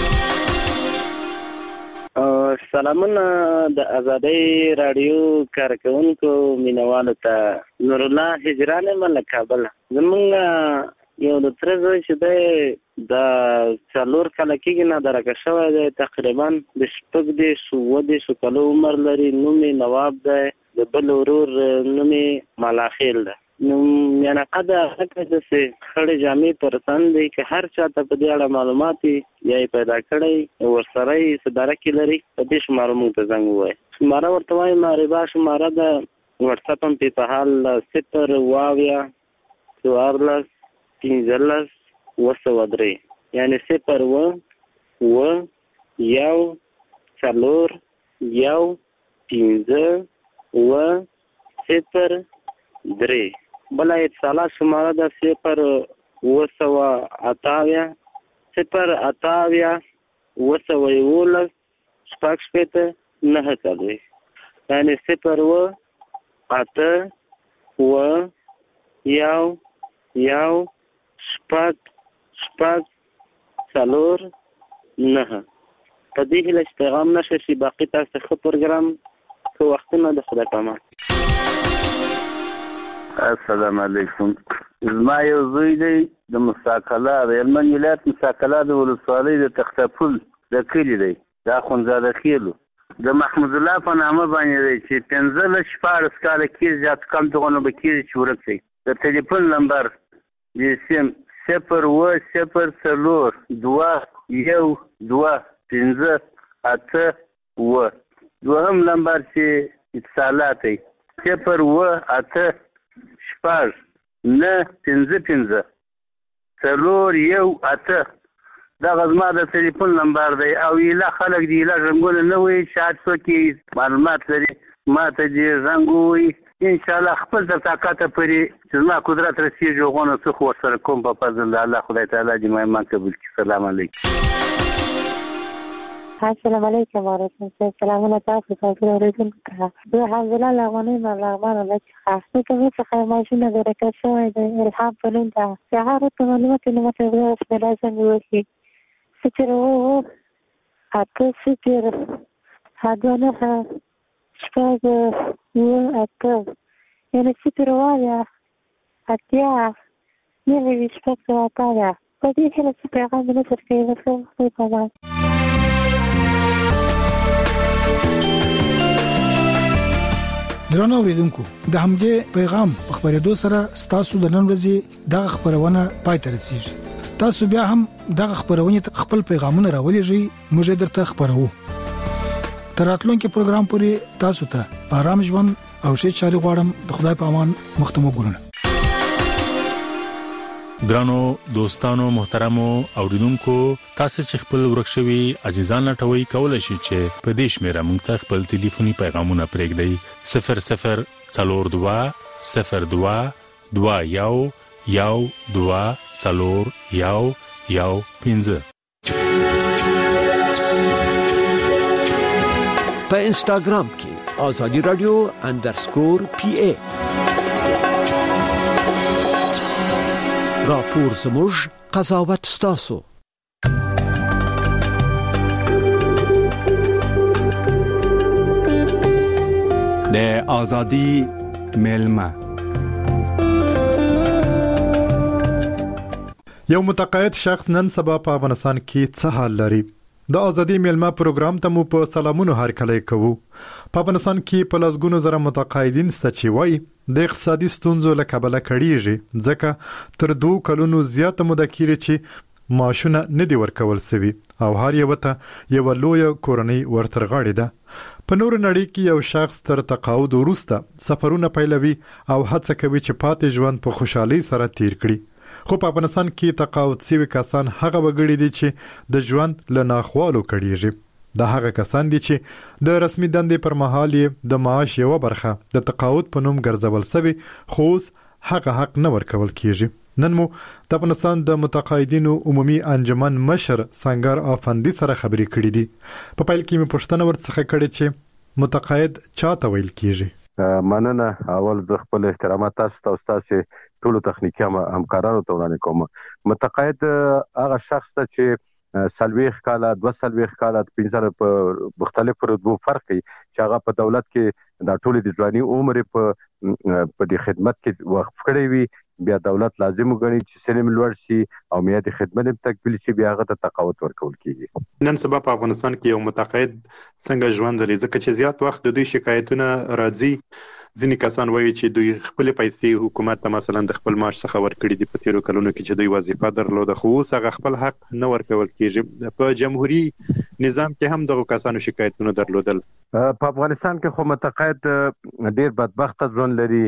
R: سلامونه د ازادۍ راډیو کارکوونکو مینوالو ته. نور الله هجران یم له کابله. زمونږ یو د تره زوی چې دی د څلور کاله کېږي نه درکه شوی دی، تقریبا د شپږ دېرش اووه دېرشو کالو عمر لري. نوم یې نواب دی، د بل ورور نوم یې ملاخیل دی. نو میانقه د هغه داسې خړې جامې پر تن دی که هر چاته په دې اړه معلومات یا یې پیدا کړی ورسره یې څه درکې لري په دې شماره موږ ته زنګ ووایي. شماره ورته وایم معربا شماره ده. وټساپ هم پې په حال صفر اوه اویا څوارلس پنځلس اوه سوه درې یعنې صفر اوه اوه یو څلور یو پنځه اوه صفر درې. بله اتصالات شماره ده صفر اوه سوه اته اویا صفر اته اویا اوه سوه یولس شپږ شپېته نهه څلوېښت یعنې صفر اوه اته اوه یو یو شپږ شپږ څلور نهه. په دې هیله چې پیغام نشه شي باقي تاسو ښه پروګرام ښه وختونه د خدای په امان.
T: السلام علیکم. زما یو زوی دی د مستقله د هلمند ولایت مستقله د ولسوالۍ د تختپل د کلي دی، د اخندزاده خیلو د محمود الله په نامه باندې دی چې پنځلس شپاړس کاله کېږي زیات کم دغونه به کېږي چې ورک دی. د تلیفون نمبر د سیم صفر اوه صفر څلور دوه یو دوه پنځه اته اوه. دوهم نمبر چې اتصالات دی صفر اوه اته شپږ نه پنځه پنځه څلور یو اته. دغه زما د تلیفون نمبر دی. او ایله خلک د ایله رنګونه نه وایي چې هر څوک یې معلومات لري ما ته دې زنګ ووایي. انشاءالله خپل تر طاقته پورې چې زما قدرت رسېږي هغونه څه خو ورسره کوم په فضل د الله خدای تعالی دې ما ایمان قبول کړي. سلام علیکم.
U: السلام علیکم ورحمۃ اللہ. سلامونه تاسو ته ورسېږي. زه حمزله لغونی ملغمانه لکه خاصه کوي څخه ماشینه درکه شوی دی الهام پرون ته سهار ته معلومات نه مته وایي چې لازم وي صفر اوه اته صفر هدانه شپږ اوه اته یعنې صفر اوه اتیا نوي شپږ سوه اته. په دې هیله چې پیغام نه درکوي ورته خدای په امان.
E: درنو اوریدونکو د همدې پیغام په خبرېدو سره ستاسو د نن ورځې دغه خبرونه پای ته رسیږي. تاسو بیا هم دغه خبرونه خپل پیغامونه راولېږئ موږ درته خبرو. تر راتلونکي پروګرام پورې تاسو ته آرام ژوند او ښه چاري غواړم. د خدای په امان مختمو ګلونه.
D: ګرانو دوستانو محترمو اوریدونکو تاسو چې خپل ورکشوي عزیزان لټوي کولای شئ چې په دې شمیره موږ ته خپل ټلیفوني پیغامونه پرېږدئ صفر صفر څلور دوه صفر دوه دوه یو یو دوه څلور یو یو پنځه.
V: په انستګرام کې آزادی رادیو انډرسکور پی ای راپور زموږ قضاوت ستاسو.
C: د آزادی ملما
A: یو متقاعد شخص نن سبا په افغانستان کې څه حال لري؟ د ازادي میلمه پروګرام ته مو په سلامونو هرکلی کوو. په افغانستان کې په لاسګونو زره متقاعدین ست چې وایي د اقتصادي ستونزو له کبله کړيږي ځکه تر دوه کلونو زیاته موده کېږي چې معاشونه نه دی ورکول سوي او هر یو ته یو لوی کورنۍ ورترغاړي ده. په نور نړۍ کې یو شخص تر تقاعد وروسته سفرونه پیلوي او هڅه کوي چې پاتې ژوند په خوشحالۍ سره تیر کړي. خو په افغانستان کې تقاعد سوي کسان هغه وګړي دي چې د ژوند له ناخوالو کړيږي. دا هغه کسان دي چې د رسمي دندې پر مهال یې د معاش یو برخه د تقاعد په نوم ګرځول شوی خو هغه حق نه ورکول کیږي. نن مو د افغانستان د متقاعدینو عمومي انجمن مشر سنگر افندي سره خبرې کړې دي. په پیل کې مې پوښتنه ورڅخه کړې چې متقاعد چاته ویل کیږي؟
B: مننه. اول زه خپل احترامات تاسو ته او تاسو ټولو تخنیکی همکارانو ته وړاندې کوم. متقاعد هغه شخص چې سلويخ کاله دوه سلويخ کاله پنځه په مختلفو رتبو فرق کوي چې هغه په دولت کې د ټولو د ځواني عمر په په د خدمت کې وقف کړی وي، بیا دولت لازم وګڼي چې سلم لوړ شي او میاد خدمت تکمیل شي، بیا هغه ته تقاعد ورکول کیږي.
F: نن سبا په افغانستان کې یو متقاعد څنګه ژوند لري؟ ځکه چې زیات وخت د دوی شکایتونه راځي. ځینې کسان وایي چې دوی خپل پیسې حکومت ته مثلا د خپل معاش څخه ورکړي دي په تیرو کلونو کې چې دوی وظیفه درلوده، خو اوس هغه خپل حق نه ورکول کیږي. په جمهوریت نظام کې هم دغه کسانو شکایتونه درلودل.
B: په افغانستان کې خو متقاعد ډیر بدبخت ژوند لري،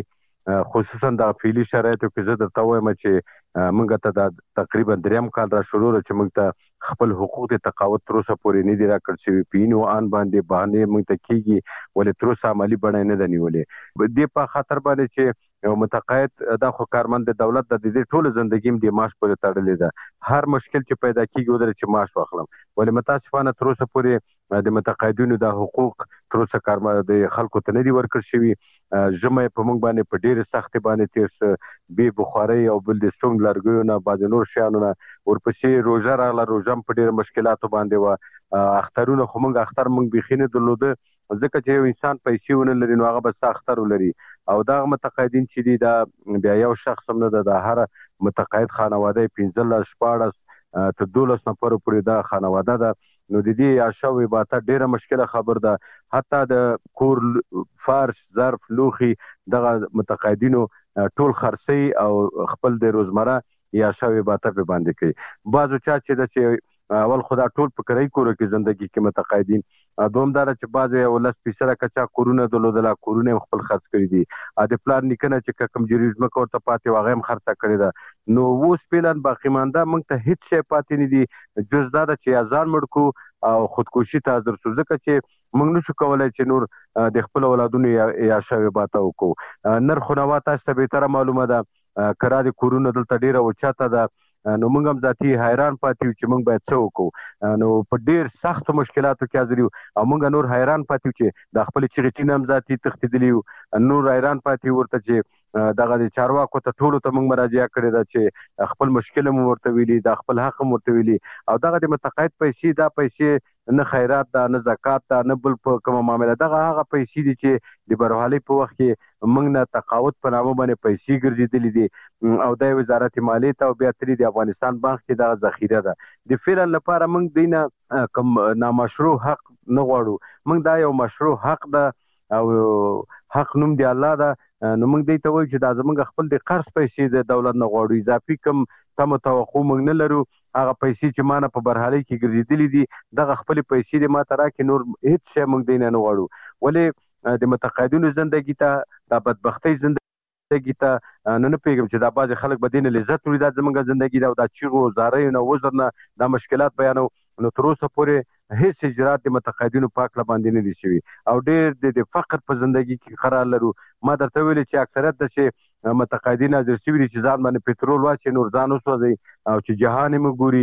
B: خصوصا د فعلی شرایطو کې. زه درته وایم چې موږ ته د تقریبا دریم کال را شروع چې موږ ته خپل حقوق د تقاعد تر اوسه پورې نه دي راکړل شوي. پینو ان باندې بهانه موږ ته کیږي ولې تر اوسه عملی بڼه نه ده نیولې. دې په خاطر باندې چې یو متقاعد دا خو کارمند د دولت د دې ټول ژوندګیم د معاش پورې تړلې ده. هر مشکل چې پیدا کیږي ودر چې معاش واخلم، ولې متاسفانه تر اوسه پورې د متقاعدینو د حقوق تر اوسه کارمند د خلکو ته نه دي ورکړل شوي. جمعه په موږ باندې په ډېر سخت باندې تیر به بخاري او بل د ستونګ لرګیو نه باز نور شیانو نه ورپسې روزه راغله. روزم په ډېر مشکلاتو باندې و اخترونه خو موږ اختر موږ بخینه درلوده، ځکه چې یو انسان پیسې ونه لري نو هغه بس اختر ولري. او دا متقاعدین چې دي دا بیا یو شخص هم نه ده، د هر متقاعد خانواده پنځلس شپاړس تر دولس نفر پورې دا خانواده ده. نو د دې عشاوي باته ډیره مشکله خبر ده. حتی د کور فرش ظرف لوخي دغه متقاعدینو ټول خرڅي او خپل د روزمره یا شاوي باته په باندې کوي. بعضو چا چې د چې اول خدا ټول په کرای کور کې ژوندۍ کې متقاعدین دوم دار چې بعض یو لس پیسره کچا کورونه دلودلا کورونه خپل خرڅ کړی دي. ا د پلان نکنه چې کم جریزم کو ته پاتې واغې هم خرڅ کړی ده. نو اوس پلان باقی مانده موږ ته هیڅ شی پاتې نه دي جز دا چې ازان مړکو او خودکشي ته حاضر شو، ځکه چې موږ نشو کولای چې نور د خپل اولادونو یا شاوي باته وکړو. نرخ نو تاسو ته به تر معلومه ده کرا د کورونه دلته ډیره اوچاته ده. نو موږ هم ذاتي حیران پاتې چې موږ باید څه وکړو. نو په ډیر سخت مشکلاتو کې حاضر یو او موږ نور حیران پاتې چې د خپل چغچین هم ذاتي تختیدلی نور حیران پاتې ورته چې دغه د چارواکو ته ټولو ته موږ مراجعه کړې ده چې خپل مشکل مو ورته ویلي، د خپل حق مو ورته ویلي. او دغه د متقاعد پیسې دا پیسې نه خیرات ده نه زکات ده نه بل په کومه معاملې، دغه هغه پیسې دي چې د برحالي په وخت کې موږ نه تقاعد په نامه باندې پیسې ګرځېدلې دي او د وزارت مالیې ته او بیا ترې د افغانستان بانک کې دا ذخیره ده. د فعلا لپاره موږ دینه کوم نامشروع حق نه غواړو، موږ دا یو مشروع حق ده او حق نوم دی الله ده. نو موږ دې ته وایو چې دا زموږ خپل د قرض پیسې د دولت نه غواړو، اضافي کم تم توقع موږ نه لرو. هغه پیسې چې مانه په برحالي کې ګرځېدلې دي دغه خپل پیسې د ما ته راکې، نور هیڅ شی موږ دینه نه غواړو. ولې د متقاعدینو ژوندګي ته د بدبختۍ ژوندګي ته نه نه پیږم چې دا بعض خلک به دین لذت وړي دا زموږ ژوندګي دا د چیغو زارې نه وزر نه دا مشکلات بیانو. نو تر اوسه پورې هیڅ اجرات د متقاعدینو پاک لا باندې نه دي شوي او ډېر د فقر په ژوندګي کې قرار لرو. ما درته ویلي چې اکثریت د چې متقاعدین حاضر شوي دي چې ځان باندې پټرول واچي نور ځان وسوځي او چې جهان یې مګوري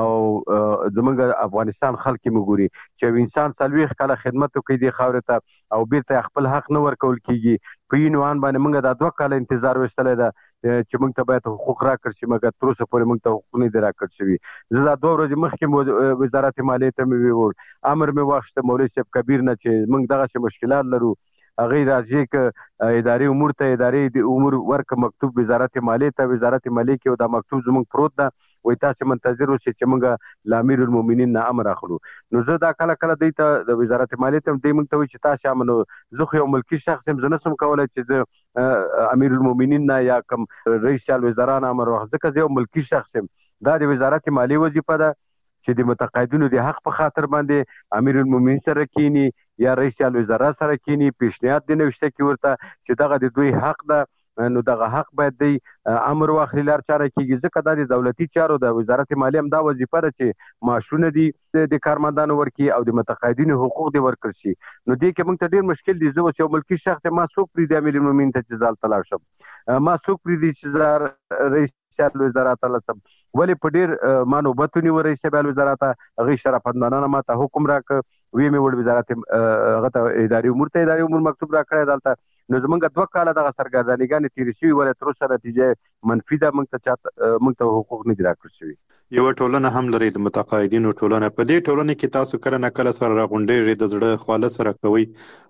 B: او زمونږ افغانستان خلک یې مګوري چې انسان څلوېښت کاله خدمت وکړي دې خاورې ته او بیرته خپل حق نه ورکول کیږي. په عنوان باندې موږ دا دوه کاله انتظار وستلی ده چې موږ ته باید حقوق راکړل شي، مګر تر اوسه پورې موږ ته حقوق نه دي راکړل شوي. زه دا دوه ورځې مخکې وزارت مالیې ته مې ووړ امر مې واخیسته مولوي صاحب کبیر نه چې موږ دغسې مشکلات لرو. هغې راځي که ادارې امور ته ادارې د امور ورکه مکتوب وزارت مالیې ته، وزارت مالیې کې دا مکتوب زموږ پروت ده، وایي تاسې منتظر اوسئ چې موږ له امیر المؤمنین نه امر اخلو. نو زه دا کله کله دوی ته د وزارت مالیې ته دوی موږ ته وایي چې تاسې امنو زه خو یو ملکي شخص یم، زه نشم کولی چې زه امیر المؤمنین نه یا کوم رئیس الوزرا نه امر واخلم، ځکه زه یو ملکي شخص یم. دا د وزارت مالیې وظیفه ده چې د متقاعدینو د حق په خاطر باندې امیر المؤمنین سره کینی یا رئیس الوزرا سره کینی، پیشنهاد دی نوشته کې ورته چې دغه د دوی حق ده نو دغه حق باید دی امر واخلي لار چاره کیږي ځکه د دولتي چارو د وزارت مالیه هم دا وظیفه ده چې معاشونه دي د کارمندانو ورکړي او د متقاعدینو حقوق دي ورکړل شي. نو دې کې موږ ته ډېر مشکل دي. زه اوس یو ملکي شخص ما څوک پرېږدي امیر المؤمنین ته چې زه هلته لاړ شم؟ ما څوک پرېږدي چې زه رئیس الوزرا ته لاړ شم؟ ولې په ډېر ما نوبت ونیو رئیس الوزرا ته، هغې شرافندمانانه ما ته حکم راکړ، ویې مې وړ وزارت هغه ته اداري امور ته اداري امور مکتوب راکړی دلته. نو زمونږ دوه کاله دغه سرګردانیګانې تېرې شوي، ولې تر اوسه نتیجه منفي ده، موږ ته چاته موږ ته حقوق نه دي راکړل شوي.
F: یوه ټولنه هم لري د متقاعدینو ټولنه. په دې ټولنه کې تاسو کله نه کله سره راغونډېږئ، د زړه خواله سره کوئ.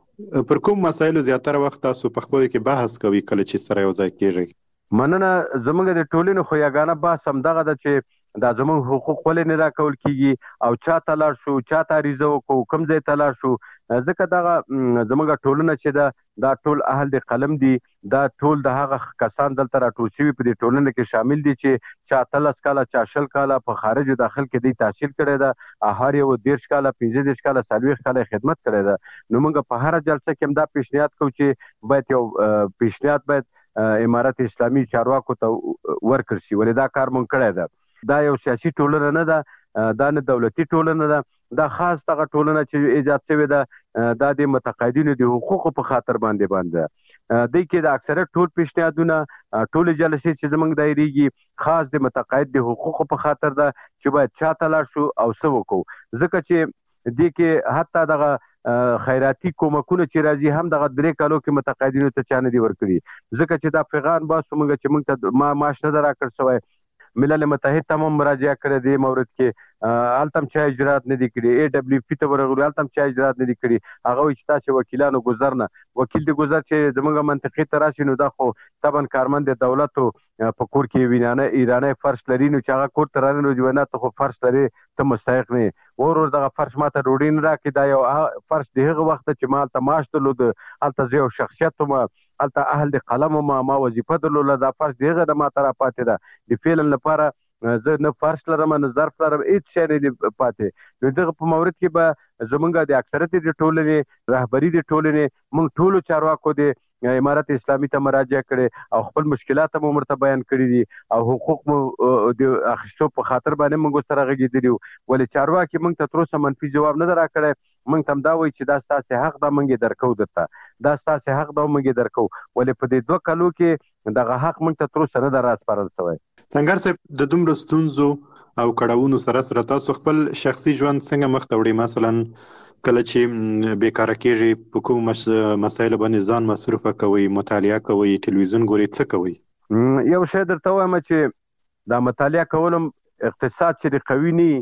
F: پر کوم مسایلو زیاتره وخت تاسو په خپلو کې بحث کوئ کله چې سره یو ځای کېږئ؟
B: مننه. زمونږ د ټولنې خو یګانه بحث همدغه ده چې دا زمونږ حقوق ولې نه راکول کېږي او چا ته لاړ شو، چا ته عریضه وکړو، کوم ځای ته لاړ شو. ځکه دغه زمونږ ټولنه چې ده دا ټول اهل د قلم دي، دا ټول د هغه کسان دلته راټول شوي په دې ټولنه کې شامل دي چې چا اتلس کاله، چا شل کاله په خارج او داخل کې دی تحصیل کړی ده، هر یو دېرش کاله، پنځه دېرش کاله، څلوېښت کاله خدمت کړی ده. نو موږ په هره جلسه کې هم دا پیشنهاد کوو چې باید یو پیشنهاد باید امارت اسلامي چارواکو ته ورکړل شي، ولې دا کار مونږ کړی ده. دا یو سیاسي ټولنه نه ده، دا نه دولتي ټولنه ده، دا خاص دغه ټولنه چې ایجاد شوې ده دا د متقاعدینو د حقوقو په خاطر باندې باندې دی کې د اکثریت ټول پیشنهادونه، ټول جلسې چې زمونږ دایریږي خاص د متقاعد د حقوقو په خاطر ده چې باید چا ته لاړ شو او څه وکړو. ځکه چې دې کې حتی دغه خیراتي کومکونه چې راځي هم دغه درې کالو کې متقاعدینو ته چا نه دي ورکړي. ځکه چې دا پیغام باسو موږ چې موږ ته ما معاش نه ده راکړل شوی. ملل متحد ته هم مراجعه کړې دې مورد کې، هلته هم چا اجرات نه دي کړي. ای ډبلیو پي ته ورغلو، هلته هم چا اجرات نه دي کړي. هغه وایي چې تاسې وکیلانو ګذر نه، وکیل د ګذر چې زموږ منطقې ته راشي نو دا خو طبعا کارمند د دولتو په کور کې وینانه ایرانی فرش لري، نو چې هغه کور ته رانه نو جوانه ته خو فرش لري، ته مستحق نه یې. ور ور دغه فرش ما ته ډوډۍ نه راکړي. دا یو فرش د هغه وخته چې ما هلته معاش درلود، هلته زه یو شخصیت وم، هلته اهل د قلم وم، ما وظیفه درلوده. دا فرش د هغه نه ما ته راپاتې ده. د فعلا لپاره زه نه فرش لرم نه ظرف لرم، هېڅ شی نه دي پاتې. نو دغه په مورد کې به زمونږ د اکثریت د ټولنې رهبري د ټولنې موږ ټولو چارواکو د امارت اسلامي ته مراجعه کړې او خپل مشکلات هم ورته بیان کړي دي او حقوق مو د اخیستو په خاطر باندې موږ سره غږېدلي وو. ولې چارواکي موږ ته تر اوسه منفي جواب نه ده راکړی. موږ ته هم دا وایي چې دا ستاسې حق ده، موږ یې درکوو درته، دا ستاسې حق ده او موږ یې درکوو. ولې په دې دوه کالو کې دغه حق موږ ته تر اوسه نه ده راسپارل شوی.
F: سنګر صاحب، د دومره ستونزو او کړاوونو سره سره تاسو خپل شخصي ژوند څنګه مخ ته وړئ؟ مثلا کله چې بیکاره کېږئ په کوم مسایلو باندې ځان مصروفه کوئ، مطالعه کوئ، تلویزیون ګورئ، څه کوئ؟
B: یو شی درته وایم چې دا مطالعه کولم اقتصاد چې د قوي نه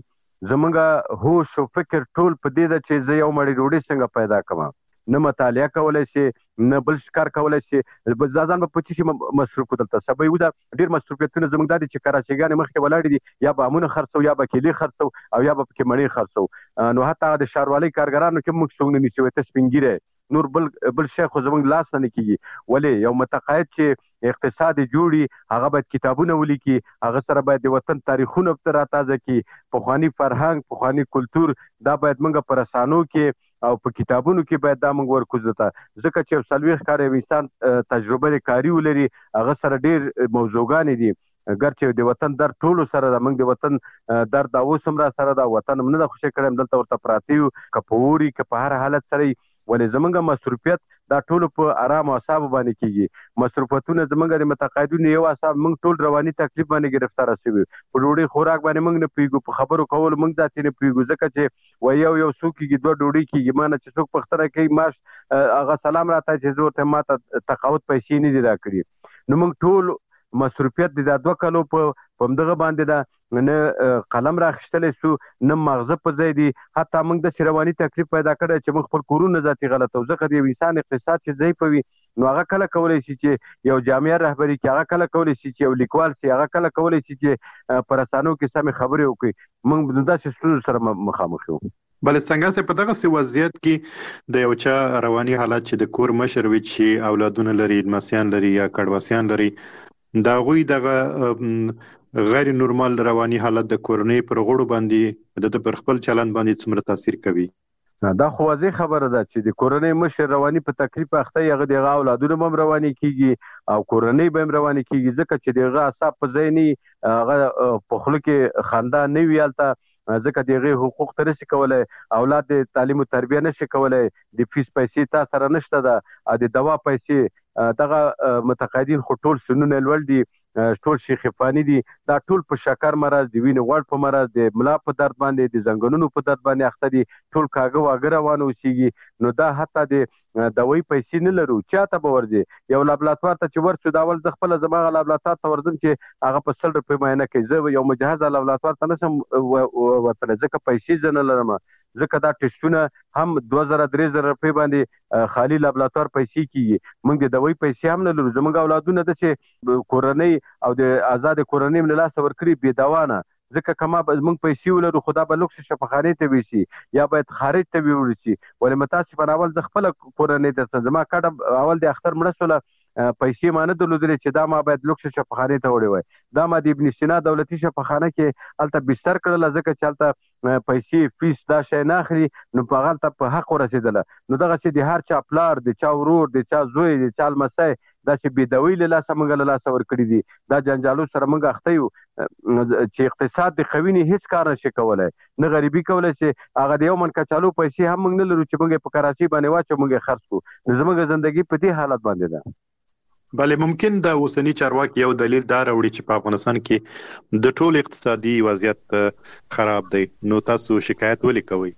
B: زمونږ هوش او فکر ټول په دې ده چې زه یو مړۍ ډوډۍ څنګه پیدا کړم. نه مطالعه کولی شي، نه بل کار کولی شي، ځان به په څه شي مصروف کړو. دلته سبا یو ده ډېر مصروفیتونه زموږ دا دي چې کراچیګانې مخکې ولاړې دي، یا به امونه خرڅو، یا به کیلې خرڅو، او یا به پکې مڼې خرڅو. نو حتی د ښاروالۍ کارګرانو کې موږ څوک نه نیسي، وایي ته سپین ږیری، نور بل بل شی خو زموږ لاس نه کېږي. ولې یو متقاعد چې اقتصاد جوړي هغه باید کتابونه ولیکي، هغه سره باید د وطن تاریخونه راتازه کړي، پخواني فرهنګ، پخواني کلتور، دا باید موږ په رسانو کې او په کتابونو کې باید دا موږ ورکوزو ته. ځکه چې یو څلوېښت کاله یو انسان تجربه د کاري ولري، هغه سره ډېر موضوعګانې دي. ګرچې د وطن درد ټولو سره ده، موږ د وطن درد دا اوس هم را سره ده، وطن هم نه ده خوشی کړی، دلته ورته پراته یو، که په اوري که په هر حالت سره. ولې زمونږ مصروفیت دا ټولو په ارام اعصابو باندې کېږي. مصروفتونه زمونږ د متقاعدینو یو اعصاب موږ ټول رواني تکلیف باندې ګرفتاره شوي، په ډوډۍ خوراک باندې موږ نه پوهېږو، په خبرو کولو موږ ذاتي نه پوهېږو. ځکه چې وایي یو یو څوک کېږي، دوه ډوډۍ کېږي. ما نه چې څوک پوښتنه کوي معاش هغه سلام راته چې زه ورته ما ته تقاعد پیسې نه دي راکړي. نو موږ ټول مصروفیت د دا دوه کالو په همدغه باندې ده، نه قلم راخیستلی سو، نه مغزه په ځای دي. حتی موږ داسې رواني تکلیف پیدا کړی چې موږ خپل کورونه ذاتي غلطوو. ځکه د یو انسان اقتصاد چې ضعیفه وي نو هغه کله کولی شي چې یو جامعه رهبري کړي، هغه کله کولی شي چې یو لیکوال شي، هغه کله کولی شي چې په رسانو کې سمې خبرې وکړي. موږ داسې ستونزو سره مخامخ یو.
F: بله څنګه چې په دغسې وضعیت کې د یو چا رواني حالت چې د کور مشر وي چې اولادونه لري، لمسیان لري یا کډواسیان لري، د هغوی دغه غیر نورمال رواني حالت د کورنۍ پر غړو باندې د پر خپل چلند باندې څومره تاثیر کوي؟
B: دا خو واضح خبره ده چې د کورنۍ مشر رواني په تکلیف اخته هغه د اولادونو هم رواني کیږي او کورنۍ به هم رواني کیږي ځکه چې دغه اصحاب په ځای نه هغه په خله کې خندا نه ویالته ځکه دغه حقوق ترسي کولای اولاد د تعلیم او تربیه نشي کولای د فیس پیسې تا سره نشته ده د دوا پیسې دغه متقاعدین خو ټول سنونه لول دي ټول شیخ فانی دي دا ټول په شکر مرز دی وینې غوړ په مرز دی ملا په درد باندې د زنګونونو په درد باندې اخته دي ټول کاغه واګه روان اوسېږي نو دا حتی د دوی پیسې نه لرو چاته به ورځي یو لابراتوار ته چې ورسو دا ول ز خپل زماغه لابراتوار ته ورځم چې هغه په سل روپۍ معاینه کوي زه یو مجهز لابراتوار ته نشم ورته ځکه پیسې زنه لرم ځکه دا ټیسټونه هم دوه زره درې زره روپۍ باندې خالی لابراتوار پیسې کیږي موږ د دوی پیسې هم نه لرو زموږ اولادونه د چې کورنۍ او د آزاد کورنۍ من لاس ورکړي بې دوانه ځکه کما موږ پیسې ولرو خدا به لوکس شفاخانه ته ویسي یا باید خارج ته ویورسي ولې متاسفانه اول ز خپل کورنۍ ته زما کډه اول د اختر مړسوله پیسې مانه درلودلې چې دا ما باید لوکس شفاخانه ته وړي وای دا ما د ابن سینا دولتي شفاخانه کې الته بستر کړل ځکه چې الته پیسې فیس دا شي نه اخلي نو په غلطه په حق ورسېدله نو دغه چې د هر چا پلار د چا ورور د چا زوی د چا لمسی دا چې بيدوي له لاسه موږ له لاسه ور کړی دي دا جنجالو سره موږ اخته یو چې اقتصاد د خوینې هیڅ کار نشي کولای نه غریبي کولای شي هغه د یو من کچالو پیسې هم موږ نه لرو چې موږ په کراچي باندې واچو موږ خرڅ کو نو زموږ ژوندۍ په دې حالت باندې ده
F: بله ممکن د اوسنی چارواکي یو دلیل دا راوړي چې په افغانستان کې د ټول اقتصادي وضعیت خراب دی نو تاسو شکایت ولې کوئ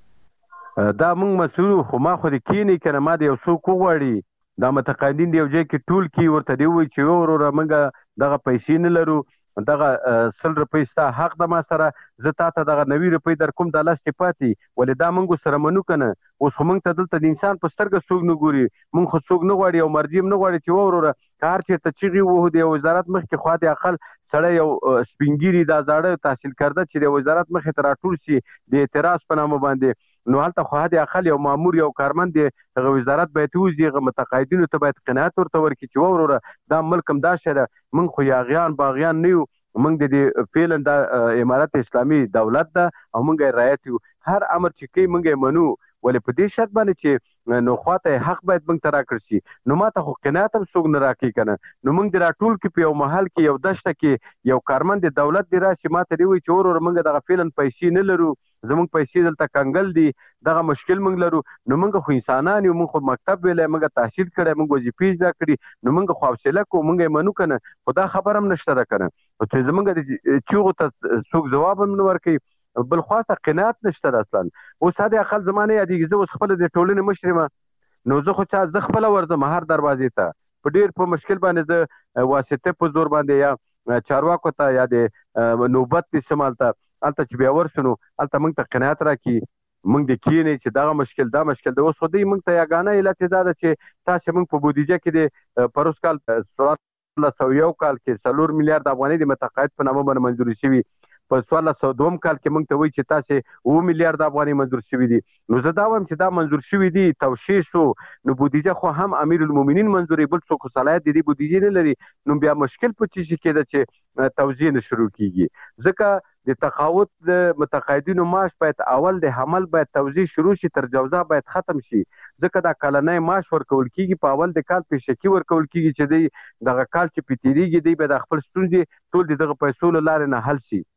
B: دا موږ مسؤل خو ما خو د کینې کنه ما د یو څوک وغواړي دا متقاعدین دی یو ځای کې ټول کې ورته دی وي چې وروره موږ دغه پیسې نه لرو دغه سل روپۍ ستا حق د ما سره زه تا ته دغه نوي روپۍ در کوم د لاس پاتې ولې دا موږ سره منو کنه اوس خو موږ ته دلته د انسان په سترګه څوک نه ګوري موږ خو څوک نه غواړي او مرجیم نه غواړي چې وروره کار چې ته چیغي وو د وزارت مخکې خوا د عقل سړی یو سپینګيري دا زاړه تحصیل کرده چې د وزارت مخې ته راټول شي د اعتراض په نامه باندې نو هلته خو د عقل یو مامور یو کارمند دی هغه وزارت باید وزي هغه متقاعدینو ته باید قناعت ورته ورکړي چې وروره دا ملک هم دا شره موږ خو یاغیان باغیان نه یو موږ د فعلا د امارت اسلامي دولت ده او موږ رعایت یو هر امر چې کوي موږ منو ولې په دې شرط باندې چې نو خواته حق باید موږ ترا کړ شي نو ماته خو قناعت هم څوک نه راکې کنه نو موږ د راټول کې په یو محل کې یو دشته کې یو کارمند د دولت دی راشي ماته دی وي چې ورور موږ دغه فعلا پیسې نه لرو زموږ پیسې دلته کنګل دي دغه مشکل موږ لرو نو موږ خو انسانان یو موږ خو مکتب ویلې موږ تحصیل کړی موږ وظیفې زده کړې نو موږ خو حوصله کوو موږ منو کنه خدا خبر هم نشته را کنه چې زموږ د چیغو ته څوک ځواب هم نه ورکوي بل خاصه قناعت نشته اصلا اوس هدا عقل زمانه یادېږي زه اوس خپل د ټولنې مشرمه نو زه خو چا زه خپل ورځم هر دروازې ته په ډیر په مشکل باندې زه واسطه په زور باندې یا چارواکو ته یا د نوبت استعمال ته الته چې بیا ورسونو الته موږ ته قناعت راکړي موږ د کینې چې دا مشکل دا مشکل د اوس خو دې موږ ته یاګانه علت دا ده چې تاسو موږ په بودیجه کې د پروس کال څوارلس سوه یو کال کې څلور میلیارډ افغانۍ د متقاعد په نامه باندې منظور شوي په څوارلس سوه دوم کال کې موږ ته وایي چې تاسو اوه میلیارډ افغانۍ منظور شوي دي نو زه دا وایم چې دا منظور شوي دي توشیح شو نو بودیجه خو هم امیر المؤمنین منظوري بل څوک صلاحیت دي بودیجه نه لري نو بیا مشکل په چی شي کېده چې توزیع نه شروع کیږي ځکه د تقاعد د متقاعدینو معاش باید اول د حمل باید توزیع شروع شي تر جوزا باید ختم شي ځکه دا کلنۍ معاش ورکول کیږي په اول د کال پیشکی ورکول کیږي چې دی دغه کال چې پیتیریږي دی به د خپل ستونزې ټول دغه پیسو لاره نه حل شي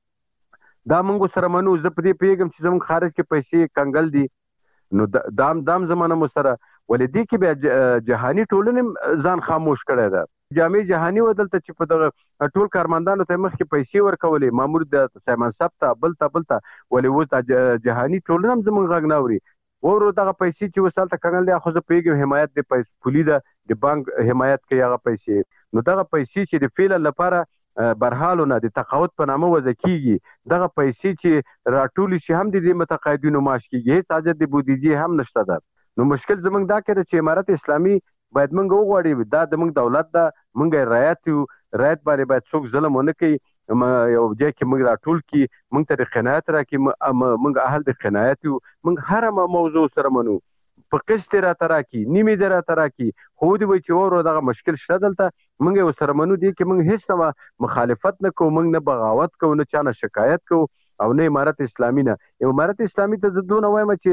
B: دا موږ سره منو زه په دې پیغام چې زموږ خارج کې پیسې کنګل دي نو دام دام زمانه مو سره ولې دې کې به جهاني ټولنې ځان خاموش کړی ده جامع جهاني ودلته چې په دغه ټول کارمندانو ته مخکې پیسې ورکولې مامور د سیمن سب ته بل ته بل ته ولې و جهاني ټولنه هم زموږ غږ نه اوري ورو دغه پیسې چې وسالته کنګل دي خو زه پیغام حمایت د پیسې پولی ده د بانک حمایت کوي هغه پیسې نو دغه پیسې چې د فعل لپاره برحالونه د تقاعد په نامه وضع کیږي دغه پیسې چې راټول شي هم د متقاعدینو معاش کیږي هیڅ حاجت د بودیجه هم نشته ده نو مشکل زمونږ دا کړي چې امارت اسلامي باید مونږ وغواړي دا د مونږ دولت ده مونږ رعایت یو رعایت باندې باید څوک ظلم ونه کوي یو ځای کې مونږ راټول کی مونږ ته قناعت راکړي مونږ اهل د قناعت یو مونږ هر موضوع سره منو په قسط را تراکی نیمه در تراکی خو دی وای چې ورو دغه مشکل شته دلته مونږ یو سره منو دي چې مونږ هیڅ نه مخالفت نه کوو مونږ نه بغاوت کوو نه چانه شکایت کوو او نه امارت اسلامي نه امارت اسلامي ته زه دونه وایم چې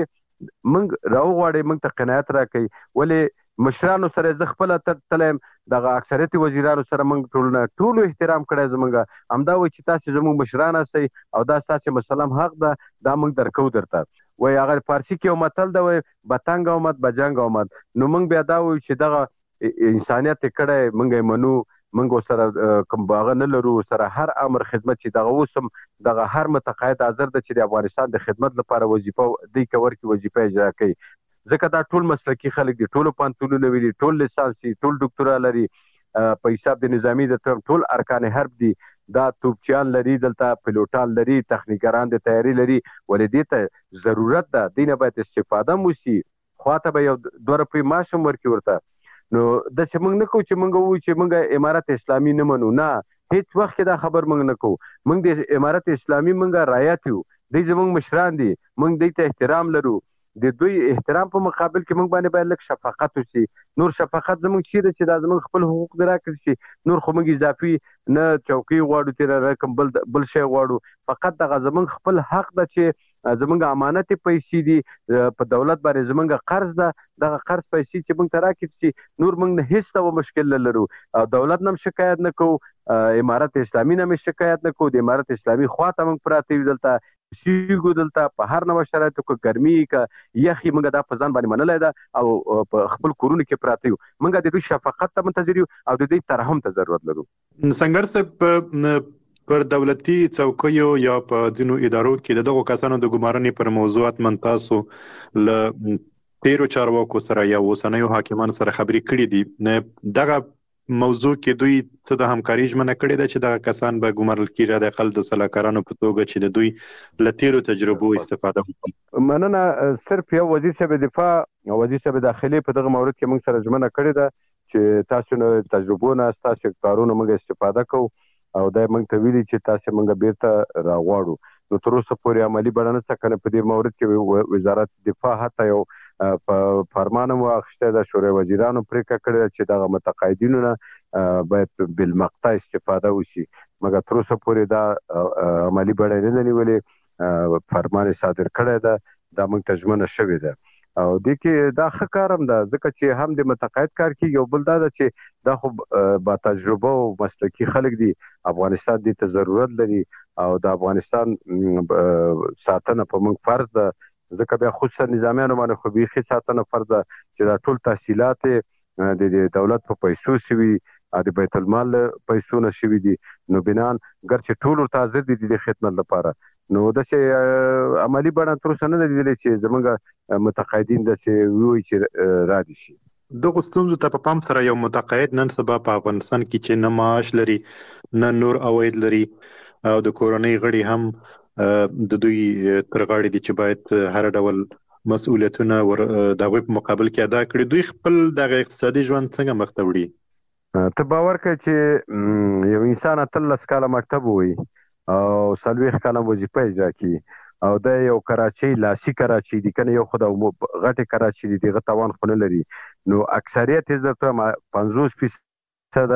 B: موږ راوغواړي موږ ته قناعت راکړي. ولې مشرانو سره زه خپل تلم دغه اکثریت وزیرانو سره موږ ټول نه ټول احترام کړی زمونږ همدا وایي چې تاسو زموږ مشران اسئ او دا تاسو مسلم حق ده دا موږ درکو درته وایي. هغه فارسی کې یو متل ده وایي بتنګ اومد بجنګ اومد. نو موږ بیا دا وایو چې دغه انسانیت کړی موږ منو موږ سره کوم باغ نه لرو سره هر امر خدمت چې دغه اوسم دغه هر متقاعد حاضر ده چې د افغانستان د خدمت لپاره وظیفه دی کور کې وظیفه اجرا کوي. ځکه دا ټول مسلکي خلک دي ټول پانتونونه ویلي ټول لیسانس دي ټول ډاکټرا لري په حساب د نظامی د ټول ارکان حرب دي دا توپچیان لري دلته پیلوټان لري تخنیکران د تیاری لري ولې دې ته ضرورت ده دینه باید استفاده موسی خواته به یو دوه روپۍ معاش ورکړي ورته. نو د څه موږ نه کوو چې موږ وایو چې موږ امارت اسلامي نه منو نه هیڅ وخت دا خبر موږ نه کوو. موږ د امارت اسلامي موږ رعایت یو دوی زموږ مشران دي موږ دوی ته احترام لرو د دوی احترام په مقابل کې موږ باندې باید لږ شفقت وشي. نور شفقت زموږ چیرې چې دا زموږ خپل حقوق درا کړی شي نور خو موږ اضافي نه چوکۍ غواړو تیر رقم بل بل شی غواړو فقط دغه زموږ خپل حق ده چې زموږ امانت پیسې دي په دولت باندې زموږ قرض ده دغه قرض پیسې چې موږ ته راکړي شي نور موږ نه هیڅ ډول مشکل لرو او دولت نه شکایت نه کوو امارت اسلامي نه شکایت نه کوو د امارت اسلامي خواته موږ پراته یو دلته سیګو دلته په هر نوو شرایطو کې ګرمي کې یخي موږ دا په ځان باندې منلای دا او په خپل کورونو کې پراته یو موږ د دوی شفقت ته منتظر یو او د دوی ترحم ته ضرورت لرو.
F: څنګه سه پر دولتي چوکیو یا په ځینو ادارو کې دغه کسانو د ګمارنې پر موضوعات من تاسو ل تیرو چارواکو سره یا وسنیو حاکمان سره خبرې کړې دي نه دغه موضوع کې دوی څه د همکاري ژمنه کړې ده چې دغه کسان به ګمارل کیږي د اقل د سلاکارانو په توګه چې د دوی له تیرو تجربو استفاده وکړي.
B: مننه صرف یو وزیر صاحب دفاع او وزیر صاحب داخلي په دغه مورد کې موږ سره ژمنه کړې ده چې تاسو نو تجربو نه تاسو کارونه موږ استفاده کوو او دا موږ ته ویلي چې تاسو موږ بیرته راغواړو. نو تر اوسه پورې عملی بڼه څه کنه په دې مورد کې وزارت دفاع حتی یو په فرمان مو اخیسته د شورای وزیرانو پریکړه کړې چې دغه متقاعدینو نه باید بالمقطع استفاده وشي مګر تر اوسه پورې دا عملی بڼه نه نیولې فرمان صادر کړی ده دا موږ ته ژمنه شوې ده او د کې دا ښه کارم ده ځکه چې هم د متقاعد کار کې یو بل دا ده چې دا خو با تجربه او مسلکي خلک دي افغانستان دې ته ضرورت لري او د افغانستان ساتنه په موږ فرض ده ځکه بیا خصوصا نظامیانو باندې خو بیخي ساتنه فرض ده چې دا ټول تحصیلات د دولت په پیسو شوي د بیت المال پیسو نه شوي دي نو بنان ګرچې ټول تازه دي د خدمت لپاره نو د چې عملی بڼه تر اوسه نه لیدل چې زمونږ متقاعدین د چې وی چې را دي شي.
F: دغه ستونزو ته په پام سره یو متقاعد نن سبا په افغانستان کې چې نه معاش لري نه نور عواید لري او د کورنۍ غړي هم د دوی تر غاړې دي چې باید هر ډول مسؤلیتونه ور د غوښ په مقابل کې ادا کړي دوی خپل د اقتصادي ژوند څنګه مخ ته وړي.
B: ته باور کوي چې یو انسان اتلس کاله مکتب وي او سلويخ کاله وظیفه اجرا کوي او د یو کراچي لاسي کراچي دي کنه یو خدای غټه کراچي دي دغه توان خونه لري نو اکثریت عزت پنځوس فیصد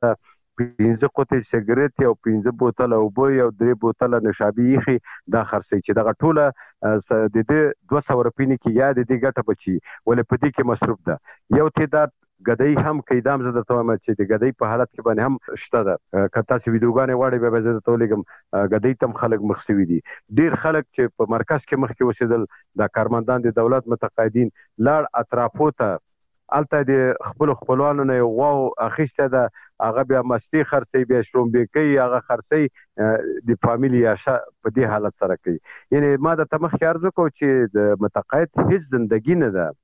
B: پنځه قوتي سیګریټ او پنځه بوتل او بو یو درې بوتل نشابي یخي دا خرڅي چې دغه ټوله د دې دوه سوه روپۍ کې یا د دې ګټه بچي ولې په دې کې مصرف ده یو تعداد ګدای هم کیدام زده ته ما چې د ګدای په حالت کې باندې هم شته ده کته چې ویډیوګانې واړې به زده ته لګم ګدای تم خلک مخسوي دي ډیر خلک چې په مرکز کې مخ کې وسیدل د کارمندان د دولت متقاعدین لاړ اطرافو ته الته د خپل خپلوانو نه یو واو اخیسته ده هغه بیا مستی خرڅي بیا شرومبې کوي هغه خرڅي د فامیلی عاشه په دې حالت سره کوي یعنی ما د تمخ ارزو کو چې د متقاعد هیڅ ژوندۍ نه ده